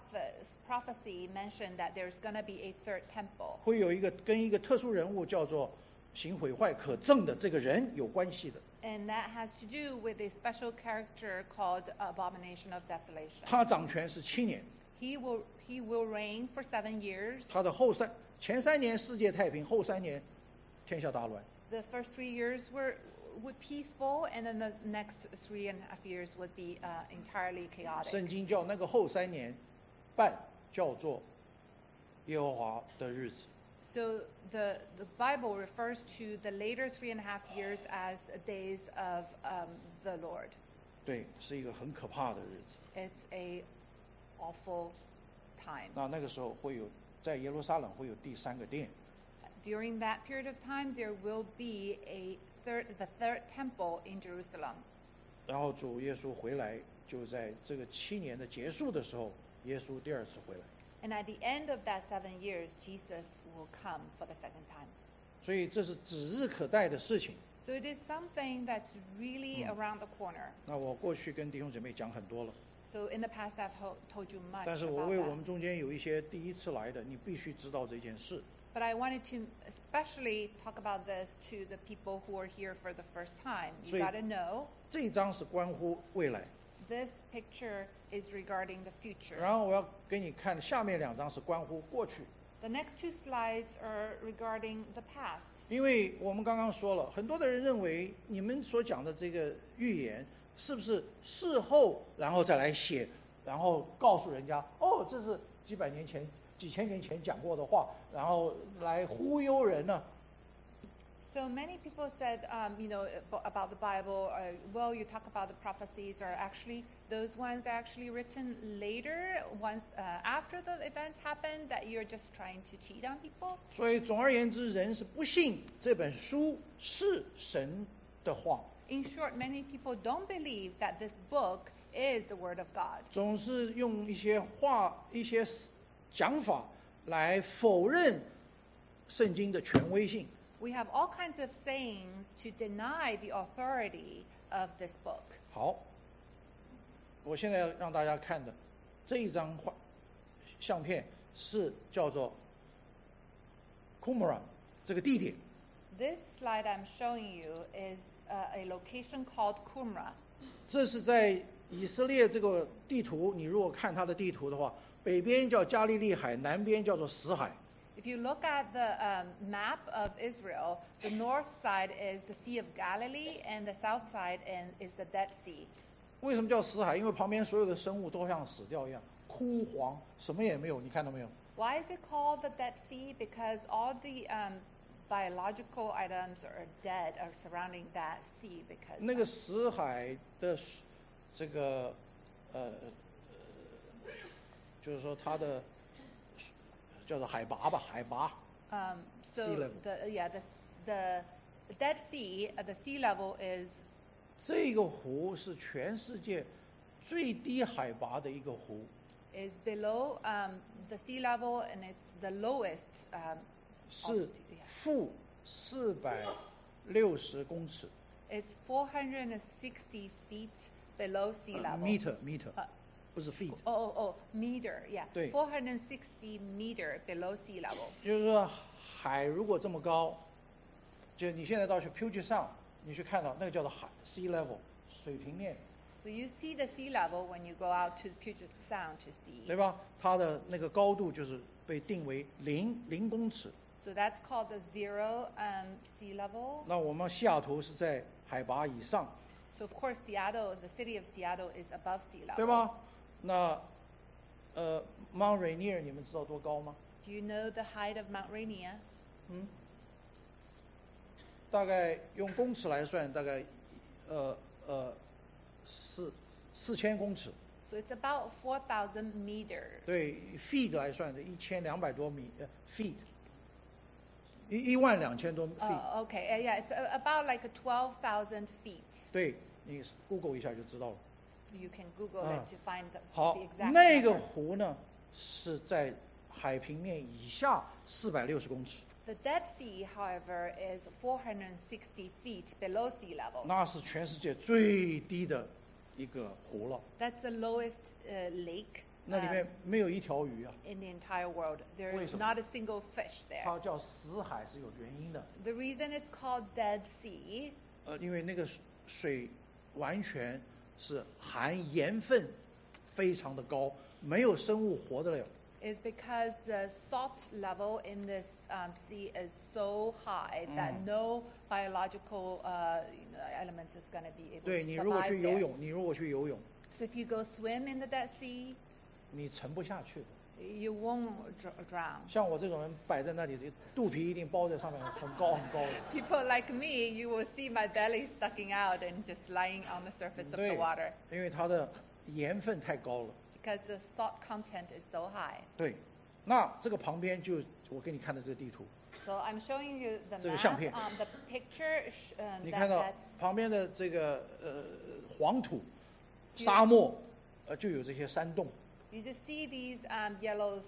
prophecy mentioned that there's going to be a third temple. 会有跟一个特殊人物叫做行毁坏可憎的这个人有关系的。 And that has to do with a special character called Abomination of Desolation. 他掌权是7年， He will reign for 7 years. 他的前3年世界太平，后3年天下大乱。 The first 3 years were peaceful, and then the next 3.5 years would be entirely chaotic. 圣经叫那个后3年半叫做耶和华的日子。 So the Bible refers to the later 3.5 years as days of the Lord. 对，是一个很可怕的日子。 It's a awful time. 那个时候在耶路撒冷会有第3个殿。 During that period of time, there will be the third temple in Jerusalem. 然后主耶稣回来，就在这个7年的结束的时候，耶稣第2次回来。 And at the end of that 7 years, Jesus will come for the second time. 所以这是指日可待的事情。 So it is something that's really around the corner. 那我过去跟弟兄姐妹讲很多了， So in the past, I've told you much 但是我 about 为我们 that. 中间有一些第一次来的，你必须知道这件事。 But I wanted to especially talk about this to the people who are here for the first time. You 所以- got to know 这一章是关乎未来， this picture is regarding the future. 然后我要给你看下面2章是关乎过去。 The next 2 slides are regarding the past. 因为我们刚刚说了，很多的人认为你们所讲的这个预言是不是事后然后再来写，然后告诉人家哦，这是几百年前、几千年前讲过的话，然后来忽悠人呢？ So many people said, about the Bible, well, you talk about the prophecies are actually, those ones are actually written later, once after the events happened, that you're just trying to cheat on people. 所以总而言之，人是不信这本书是神的话， In short, many people don't believe that this book is the Word of God. 总是用一些话、一些讲法来否认圣经的权威性。 We have all kinds of sayings to deny the authority of this book. 好，我现在要让大家看的这一张相片是叫做 Qumran 这个地点。 This slide I'm showing you is a location called Qumran. 这是在以色列这个地图，你如果看它的地图的话，北边叫加利利海，南边叫做死海。 If you look at the map of Israel, the north side is the Sea of Galilee, and the south side is the Dead Sea. 为什么叫死海？因为旁边所有的生物都像死掉一样，枯黄，什么也没有。你看到没有？ Why is it called the Dead Sea? Because all the biological items are dead are surrounding that sea. Because 那个死海的这个就是说它的叫做海拔吧，海拔。 so sea level. the Dead Sea, the sea level is 这个湖是全世界最低海拔的一个湖， below the sea level, and it's the lowest 是 altitude, yeah. 负460公尺 It's 460 feet below sea level. meter， 不是 feet。 meter, yeah. 对。 460 meter below sea level. 就是说，海如果这么高，就你现在到去 Puget Sound，你去看到那个叫做海 sea level 水平面， So you see the sea level when you go out to Puget Sound to see. 对吧？它的那个高度就是被定为零公尺。 So that's called the zero sea level. 那我们西雅图是在海拔以上， So of course Seattle, the city of Seattle is above sea level. 对吧？那Mount Rainier 你们知道多高吗？ Do you know the height of Mount Rainier? 大概用公尺来算，大概4000公尺。 So it's about 4,000 meters. 对 feet 来算的，1200多米feet。 12000多 feet。 Oh, okay. Yeah, it's about like 12,000 feet. 对，你 Google 一下就知道了。 You can Google it to find the 好 exact， 那个 number. 湖呢是在海平面以下460公尺， The Dead Sea, however, is 460 feet below sea level. 那是全世界最低的一个湖了。 That's the lowest lake 那里面没有一条鱼啊， in the entire world. There 为 is 什么？ not a single fish there. 它叫死海是有原因的。 The reason it's called Dead Sea 因为那个水完全是含盐分非常的高，没有生物活得了。 is because the salt level in this sea is so high that no biological elements is going to be able 对 to 你如果 survive 去游 there. 泳，你如果去游泳， So if you go swim in the Dead Sea, 你沉不下去的。 you won't drown. 像我这种人摆在那里，肚皮一定包在上面，很高很高的。 People like me, you will see my belly sticking out and just lying on the surface of the 对 water， 因为它的盐分太高了。 because the salt content is so high. 对，那这个旁边就我给你看的这个地图， So I'm showing you the 这个 map. 相片。 The picture 你 that 看到 that's 旁边的这个黄土、沙漠，就有这些山洞。 you just see these yellow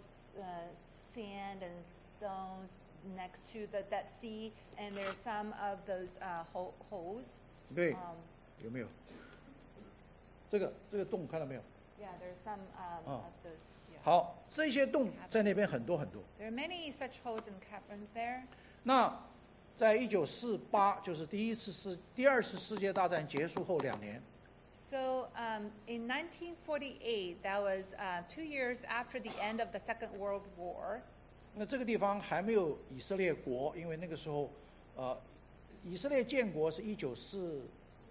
sand and stones next to the Dead Sea, and there's some of those holes. 对， Um, 有没有？这个洞看到没有？ yeah, there's some of those. Yeah. 好，这些洞在那边很多很多。 There are many such holes and caverns there. 那在1948，就是第二次世界大战结束后2年， So in 1948, that was 2 years after the end of the Second World War. 那这个地方还没有以色列国，因为那个时候，以色列建国是1948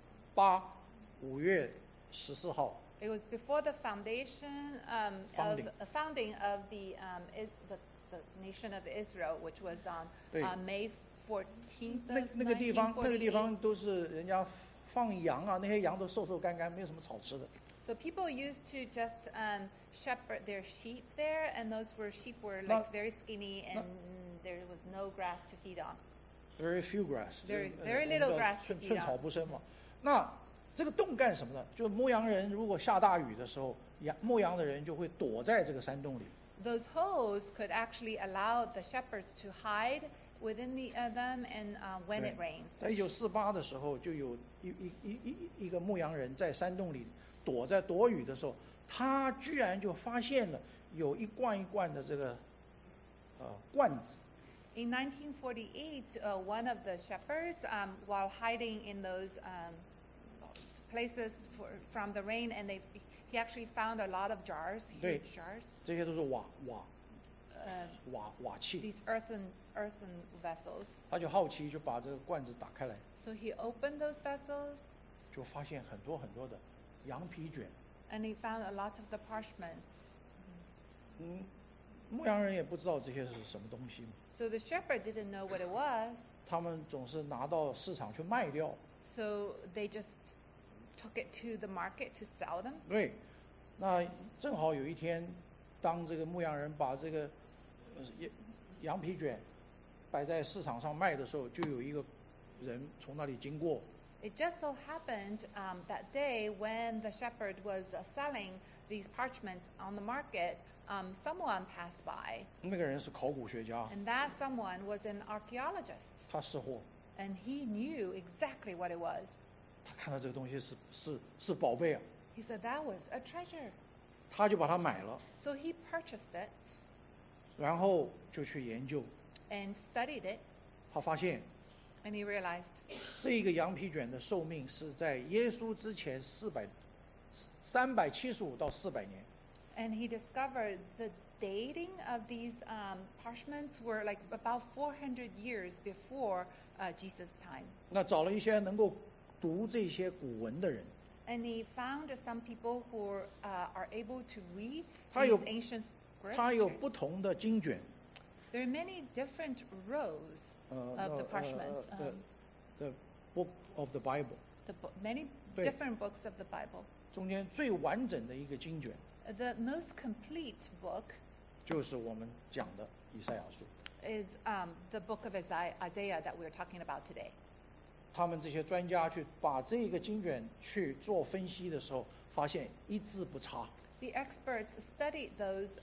5月14号。 It was before the foundation Founding. founding of the nation of Israel, which was on 对。 May 14th 那 of 个地方，那个地 1948. 方都是人家放羊啊，那些羊都瘦瘦干干，没有什么草吃的。 So people used to just shepherd their sheep there, and those sheep were No. like very skinny, and there was no grass to feed on. Very few grass， Very little grass to 寸 feed 寸 on. 草不生嘛。那这个洞干什么呢？就牧羊人如果下大雨的时候，牧羊的人就会躲在这个山洞里。 Those holes could actually allow the shepherds to hide within them, and when it 对 rains. 在1948的时候，就有一个牧羊人在山洞里躲雨的时候，他居然就发现了有一罐一罐的这个罐子。 In 1948, one of the shepherds, while hiding in those places from the rain, and he actually found a lot of jars, 对。 huge jars, 这些都是瓦器， these earthen vessels. 他就好奇，就把这个罐子打开来， So he opened those vessels, 就发现很多很多的羊皮卷。 and he found a lot of the parchments. 牧羊人也不知道这些是什么东西， So the shepherd didn't know what it was, 他们总是拿到市场去卖掉。 so they just took it to the market to sell them. 对，那正好有一天，当这个牧羊人把这个羊皮卷摆在市场上卖的时候，就有一个人从那里经过， It just so happened that day when the shepherd was selling these parchments on the market, someone passed by, 那个人是考古学家， and that someone was an archaeologist, 他识货， and he knew exactly what it was. 他看到这个东西是宝贝啊， He said that was a treasure. 他就把它买了， So he purchased it 然后就去研究， and studied it, 他发现 and he realized 这一个羊皮卷的寿命是在耶稣之前375到400年。 and he discovered the dating of these parchments were like about 400 years before Jesus' time. 那找了一些能够读这些古文的人， And he found some people who are able to read 他有- these ancient 他有 scriptures. 不同的经卷， There are many different rows of the parchments, the Book of the Bible， many 对。 different books of the Bible. 中间最完整的一个经卷， The most complete book 就是我们讲的以赛亚书。 is the book of Isaiah that we're talking about today. 他们这些专家去把这个经卷去做分析的时候，发现一字不差。 The experts studied those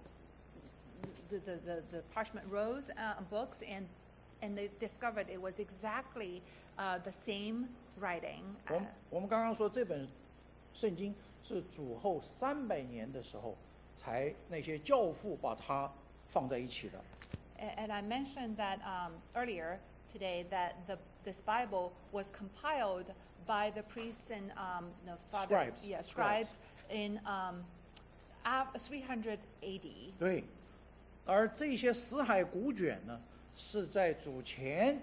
the parchment rolls books, and they discovered it was exactly the same writing. 我们刚刚说这本圣经是主后300年的时候，才那些教父把它放在一起的。 And I mentioned that earlier today that this Bible was compiled by the priests and fathers, scribes in 300 AD. 对，而这些死海古卷呢，是在主前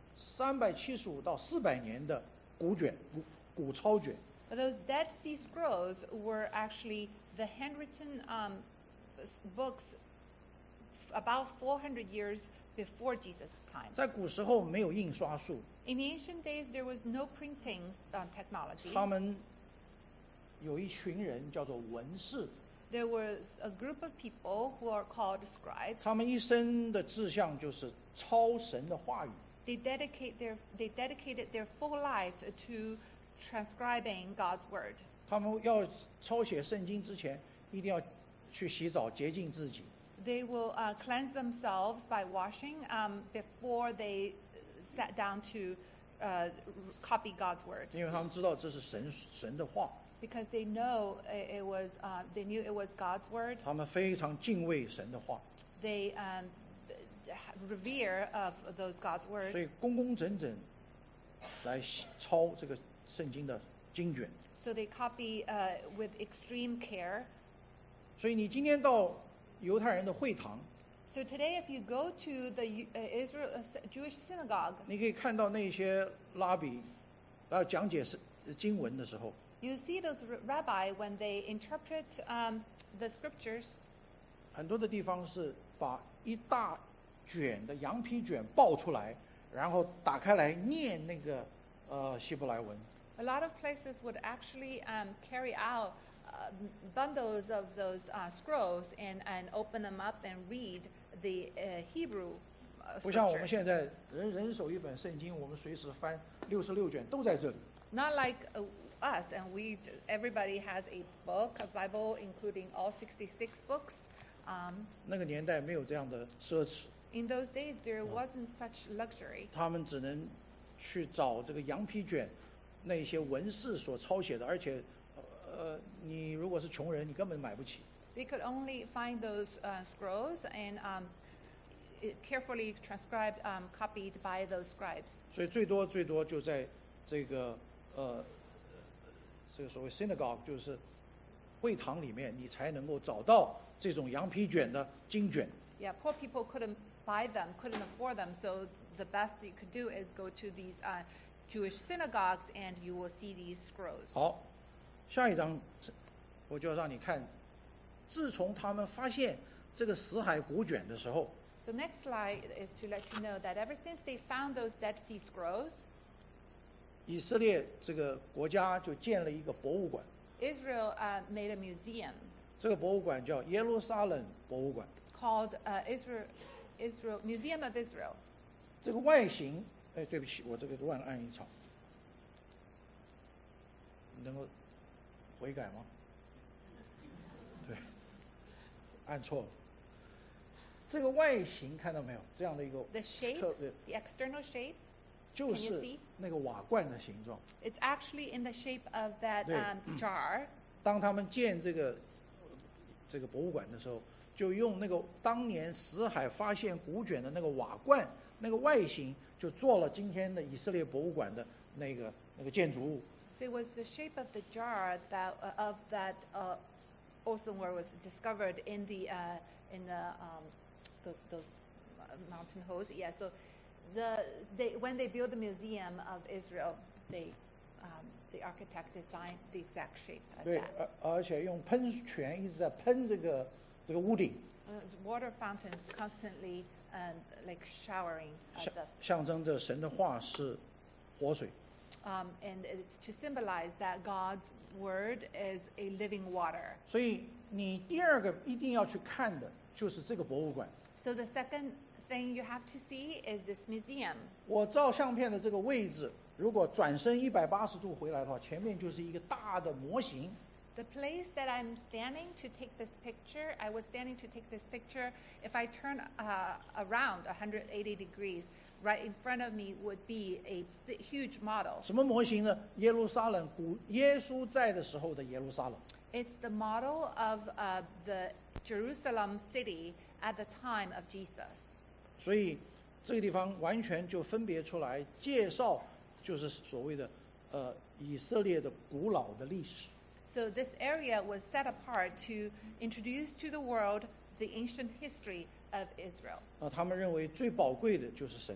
375到400年的古卷、古抄卷。 But those Dead Sea Scrolls were actually the handwritten books about 400 years before Jesus' time. 在古时候没有印刷术， In the ancient days, there was no printing technology. 他们有一群人叫做文士， There was a group of people who are called scribes. 他们一生的志向就是抄神的话语。 They dedicated their full life to transcribing God's word. 他们要抄写圣经之前，一定要去洗澡洁净自己。 They will cleanse themselves by washing before they sat down to copy God's word, 因为他们知道这是神的话， because they knew it was God's word. 他们非常敬畏神的话， They revere of those God's 所 word. 以工工整整来抄这个圣经的经卷。 So they copy with extreme care. 所以你今天到犹太人的会堂， So today, if you go to the Jewish synagogue, 你可以看到那些拉比讲解经文的时候， you see those rabbi when they interpret the scriptures. 很多的地方是把一大卷的羊皮卷抱出来，然后打开来念那个希伯来文。 A lot of places would actually carry out bundles of those scrolls and open them up and read the Hebrew 不像我 scripture. 们现在人手一本圣经，我们随时翻66卷都在这里。 Not like us, and everybody has a book, a Bible, including all 66 books. 那个年代没有这样的奢侈， In those days, there wasn't such luxury. 他们只能去找这个羊皮卷，那些文士所抄写的，而且你如果是穷人，你根本买不起。 They could only find those scrolls and carefully transcribed, copied by those scribes. 所以最多就在这个这个所谓 synagogue， 就是会堂里面，你才能够找到这种羊皮卷的经卷。 Yeah, poor people couldn't buy them, couldn't afford them, so the best you could do is go to these Jewish synagogues and you will see these scrolls. 好，下一章我就要让你看，自从他们发现这个死海古卷的时候， So next slide is to let you know that ever since they found those Dead Sea Scrolls, 以色列这个国家就建了一个博物馆， Israel made a museum 这个博物馆叫耶路撒冷博物馆。 called Israel Museum of Israel. 这个外形，对不起，我这个乱按一场，你能够悔改吗？对，按错了。这个外形看到没有？这样的一个 The shape, 特别， the external shape, 就 Can you 是 see? 那个瓦罐的形状。 it's actually in the shape of that 네. jar. 当他们建这个博物馆的时候，就用那个当年死海发现古卷的那个瓦罐，那个外形就做了今天的以色列博物馆的那个建筑物。 So it was the shape of the jar that of that earthenware was discovered in those mountain holes. Yeah. So when they built the museum of Israel, the architect designed the exact shape as 对 that.， 而且用喷泉一直在喷这个屋顶， Water fountains constantly like showering 象征着神的话是活水。 and it's to symbolize that God's word is a living water. 所以你第二个一定要去看的就是这个博物馆。 So the second thing you have to see is this museum. 我照相片的这个位置，如果转身180度回来的话，前面就是一个大的模型。 The place that I'm standing to take this picture, I was standing to take this picture. If I turn around 180 degrees, right in front of me would be a huge model. 什么模型呢？耶路撒冷耶稣在的时候的耶路撒冷。 It's the model of the Jerusalem city at the time of Jesus. 所以这个地方完全就分别出来介绍，就是所谓的以色列的古老的历史。 So this area was set apart to introduce to the world the ancient history of Israel. 他们认为最宝贵的就是神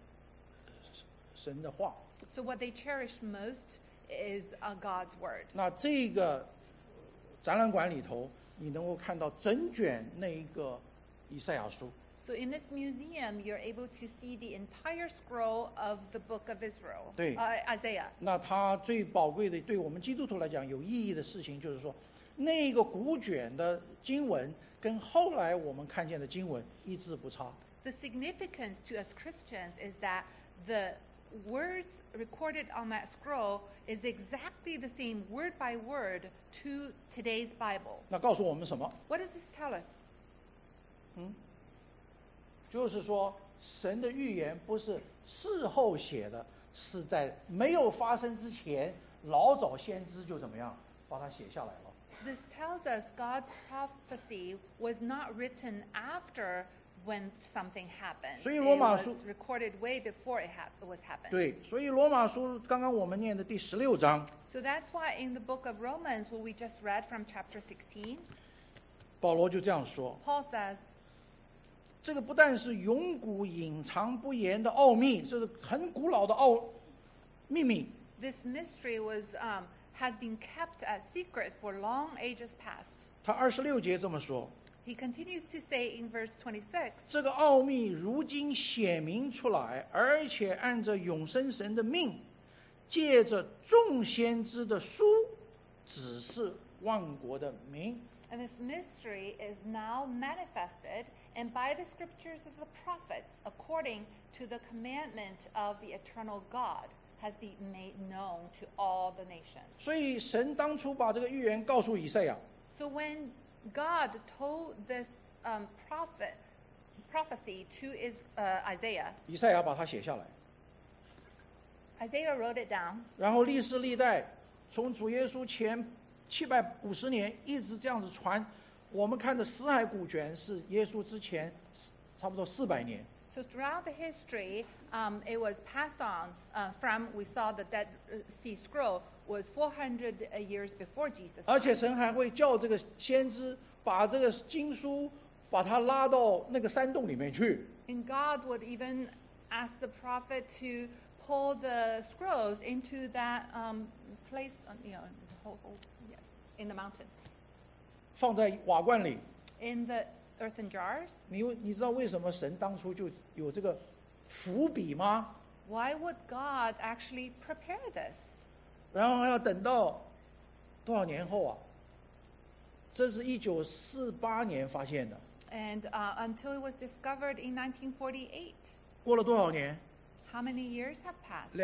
的话。 So what they cherished most is God's word. 那这个展览馆里头，你能够看到整卷那一个以赛亚书。 So in this museum, you're able to see the entire scroll of the book of Israel, 对。 Isaiah. 那它最宝贵的，对我们基督徒来讲有意义的事情，就是说，那个古卷的经文跟后来我们看见的经文一字不差。 The significance to us Christians is that the words recorded on that scroll is exactly the same word by word to today's Bible. 那告诉我们什么？ What does this tell us? 就是说，神的预言不是事后写的，是在没有发生之前，老早先知就怎么样把它写下来了。 This tells us God's prophecy was not written after when something happened. 所以 It 罗马 was 书 recorded way before it was happened. 对，所以罗马书刚刚我们念的第16章， So that's why in the book of Romans, what we just read from chapter 16, 保罗就这样说。 Paul says, 这个不但是永古隐藏不言的奥秘，这是很古老的秘密。 this mystery has been kept as secret for long ages past. 他26节这么说， He continues to say in verse 26, 这个奥秘如今显明出来，而且按着永生神的命，借着众先知的书，指示万国的民。 and this mystery is now manifested, and by the scriptures of the prophets, according to the commandment of the eternal God, has been made known to all the nations. 所以神当初把这个预言告诉以赛亚， So when God told this prophecy to Isaiah, 以赛亚把它写下来， Isaiah wrote it down. 然后历世历代从主耶稣前750年一直这样子传。我们看的死海古卷是耶稣之前差不多400年。 So throughout the history, it was passed on from, we saw the Dead Sea Scroll was 400 years before Jesus. 而且神还会叫这个先知把这个经书把它拉到那个山洞里面去。 And God would even ask the prophet to pull the scrolls into that place, in the mountain. 放在瓦罐里。 In the earthen jars. 你知道为什么神当初就有这个伏笔吗？ Why would God actually prepare this? 然后要等到多少年后啊？这是1948年发现的。 And until it was discovered in 1948. 过了多少年？ How many years have passed?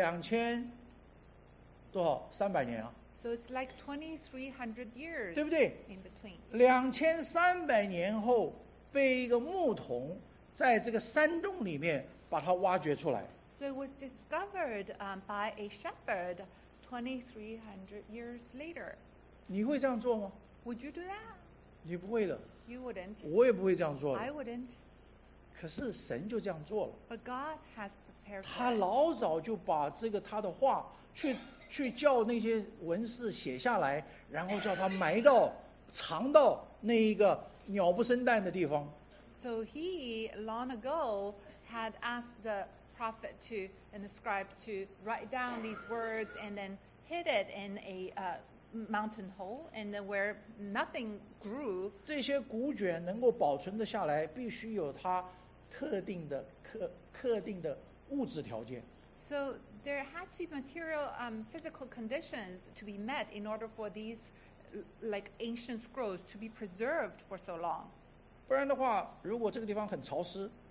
300年啊？ So it's like 2,300 years 对不对？ in between. 2300年后，被一个牧童在这个山洞里面把它挖掘出来。 So it was discovered by a shepherd 2,300 years later. 你会这样做吗？ Would you do that? 你不会的， You wouldn't. 我也不会这样做的。 I wouldn't. 可是神就这样做了， But God has prepared 他 for it. 老早就把这个他的话去叫那些文士写下来，然后叫他埋到藏到那一个鸟不生蛋的地方。 So he, long ago, had asked the prophet and the scribes to write down these words and then hid it in a mountain hole, and then where nothing grew. 这些古卷能够保存得下来，必须有它特定的物质条件。 So there has to be material, physical conditions to be met in order for these, like ancient scrolls, to be preserved for so long. 不然的话，如果这个地方很潮湿，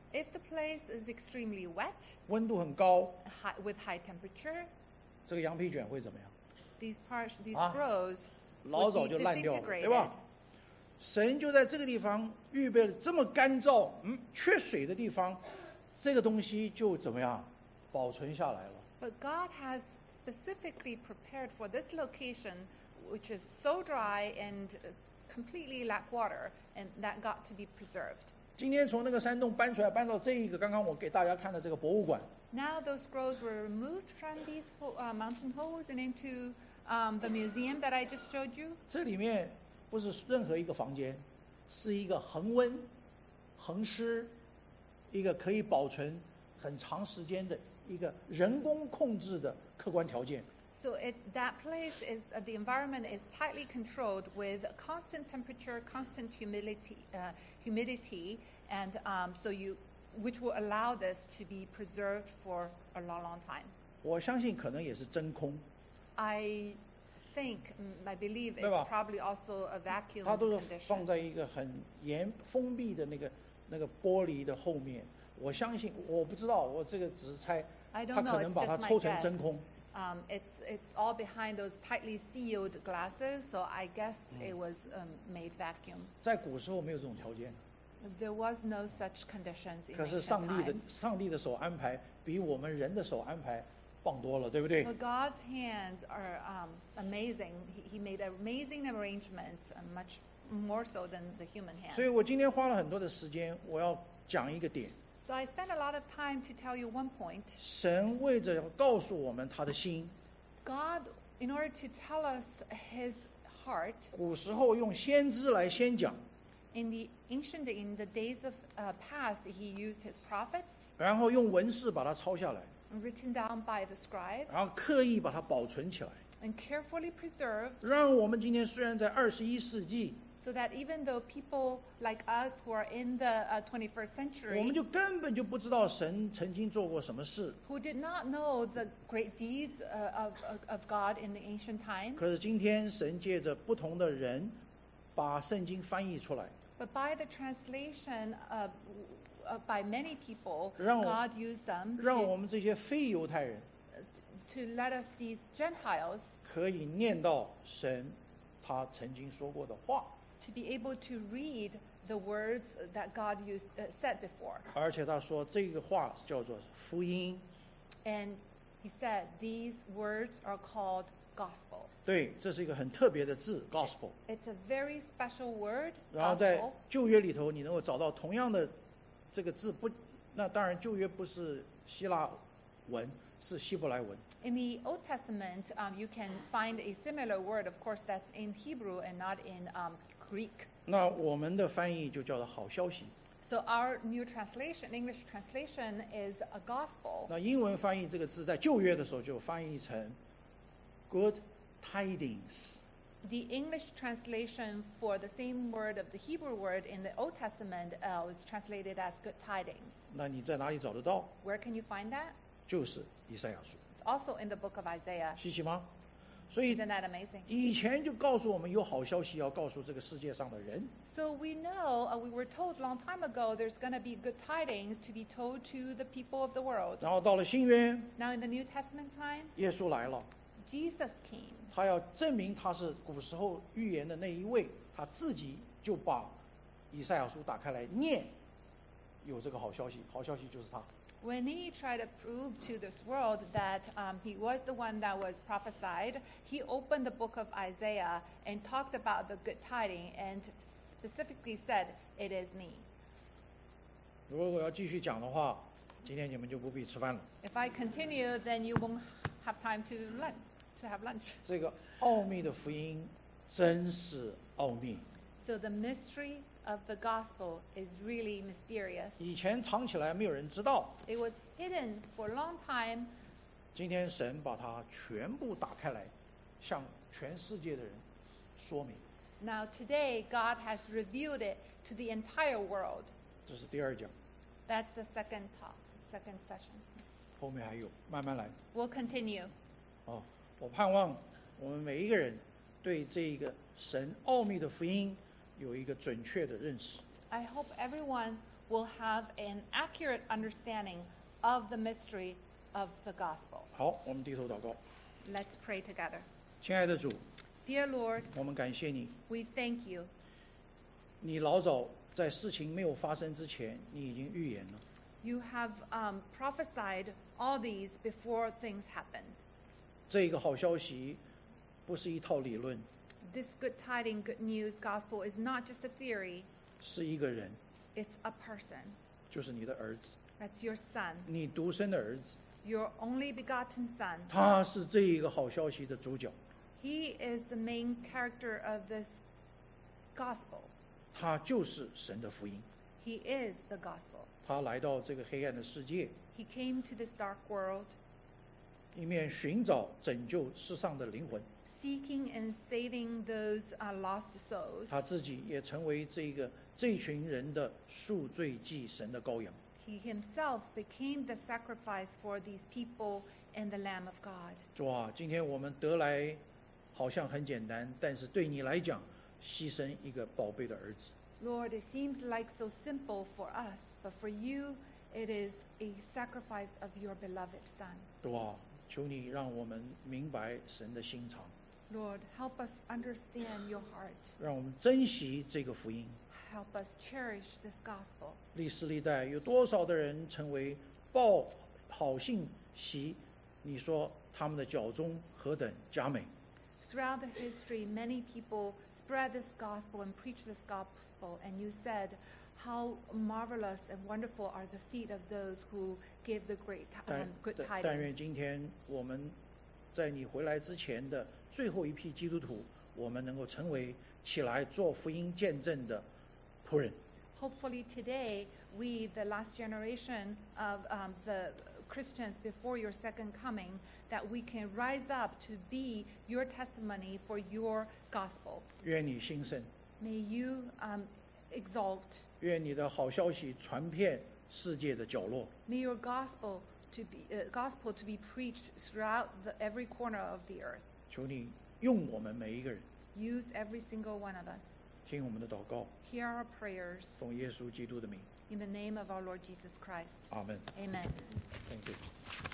If the place is extremely wet, 温度很高， with high temperature, 这个羊皮卷会怎么样？ these Ah. scrolls 老早 would 就 be 烂掉了，对 disintegrated. 吧？神就在这个地方预备了这么干燥、缺水的地方，这个东西就怎么样保存下来了。 But God has specifically prepared for this location, which is so dry and completely lack water, and that got to be preserved. 今天从那个山洞搬出来，搬到这一个刚刚我给大家看的这个博物馆， Now those scrolls were removed from these mountain holes and into the museum that I just showed you. 这里面不是任何一个房间，是一个恒温、恒湿，一个可以保存很长时间的一个人工控制的客观条件。 So that place is the environment is tightly controlled with constant temperature, constant humidity, and which will allow this to be preserved for a long, long time. 我相信可能也是真空， I believe it's 对吧？ probably also a vacuum 它都是 condition. 放在一个很封闭的那个玻璃的后面。我相信，我不知道，我这个只是猜， I 它 don't 可 know. 能 It's 把它 just my 抽成 guess. 真空。 It's all behind those tightly sealed glasses. So I guess it was made vacuum. 在古时候没有这种条件， There was no such conditions in 可是 ancient times. 上帝的手安排比我们人的手安排棒多了，对不对？ But God's hands are amazing. He made amazing arrangements, much more so than the human 所以 hand. 我今天花了很多的时间，我要讲一个点。 So I spent a lot of time to tell you one point. 神为着要告诉我们他的心， God, in order to tell us His heart, 古时候用先知来先讲， in the days of past, He used His prophets, 然后用文士把它抄下来， written down by the scribes, 然后刻意把它保存起来， and carefully preserved, 让我们今天虽然在21世纪， so that even though people like us who are in the 21st 我们 century, 就根本就不知道神曾经做过什么事。 who did not know the great deeds of God in the ancient times, 可是今天神借着不同的人，把圣经翻译出来， but by the translation by many people, 让我- God used them 让我们这些非犹太人 to let us, these Gentiles, 可以念到神他曾经说过的话， to be able to read the words that God said before. 而且他说这个话叫做福音。 And He said these words are called gospel. 对，这是一个很特别的字 ，gospel。 It's a very special word, 然后在 gospel. 旧约里头，你能够找到同样的这个字，不，那当然旧约不是希腊文，是希伯来文。 In the Old Testament, you can find a similar word. Of course, that's in Hebrew and not in Greek. 那我们的翻译就叫做好消息。 So our new translation, English translation, is a gospel. 那英文翻译这个字，在旧约的时候就翻译成 good tidings。 The English translation for the same word of the Hebrew word in the Old Testament was translated as good tidings. 那你在哪里找得到？ Where can you find that? 就是以赛亚书， It's also in the book of Isaiah. 稀奇吗？所以 Isn't that amazing? 以前就告诉我们有好消息要告诉这个世界上的人， So we know, we were told a long time ago, there's going to be good tidings to be told to the people of the world. 然后到了新约， Now in the New Testament time, 耶稣来了， Jesus came. 他要证明他是古时候预言的那一位，他自己就把以赛亚书打开来念，有这个好消息，好消息就是他。 When he tried to prove to this world that he was the one that was prophesied, he opened the book of Isaiah and talked about the good tidings and specifically said, "It is me." 如果我要继续讲的话，今天你们就不必吃饭了。 If I continue, then you won't have time to have lunch. 这个奥秘的福音真是奥秘， So the mystery of the gospel is really mysterious. 以前藏起来没有人知道， It was hidden for a long time. 今天神把它全部打开来，向全世界的人说明。 Now today, God has revealed it to the entire world. 这是第二讲， That's the second session. 后面还有，慢慢来。 We'll continue. 哦，我盼望我们每一个人对这个神奥秘的福音有一个准确的认识。 I hope everyone will have an accurate understanding of the mystery of the gospel. 好，我们低头祷告。 Let's pray together. 亲爱的主， Dear Lord, 我们感谢你， we thank you. 你老早在事情没有发生之前，你已经预言了。 You have prophesied all these before things happened. 这个好消息不是一套理论， This good tiding, good news gospel is not just a theory, 是一个人， it's a person. 就是你的儿子， That's your son, 你独生的儿子， your only begotten son. 他是这一个好消息的主角， He is the main character of this gospel. 他就是神的福音。 He is the gospel. 他来到这个黑暗的世界， He came to this dark world, 一面寻找拯救世上的灵魂， seeking and saving those lost souls. 他自己也成为这群人的赎罪祭神的羔羊。 He himself became the sacrifice for these people and the Lamb of God. 主啊，今天我们得来好像很简单，但是对你来讲，牺牲一个宝贝的儿子。 Lord, it seems like so simple for us, but for you, it is a sacrifice of your beloved Son. 主啊，求你让我们明白神的心肠， Lord, help us understand your heart. 让我们珍惜这个福音。 Help us cherish this gospel. 历史历代有多少的人成为报好信息？你说他们的脚中何等佳美！ Throughout the history, many people spread this gospel and preach this gospel, and you said, how marvelous and wonderful are the feet of those who give the great good 但愿 tidings. 今天我们在你回来之前的最后一批基督徒，我们能够成为起来做福音见证的仆人。 Hopefully today, we, the last generation of the Christians before your second coming, that we can rise up to be your testimony for your gospel. 愿你兴盛， May you exalt. 愿你的好消息传遍世界的角落。 May your gospel to be preached throughout every corner of the earth. 求你用我们每一个人， Use every single one of us. 听我们的祷告， Hear our prayers 奉耶稣基督的名， in the name of our Lord Jesus Christ. 阿门。 Amen. Thank you.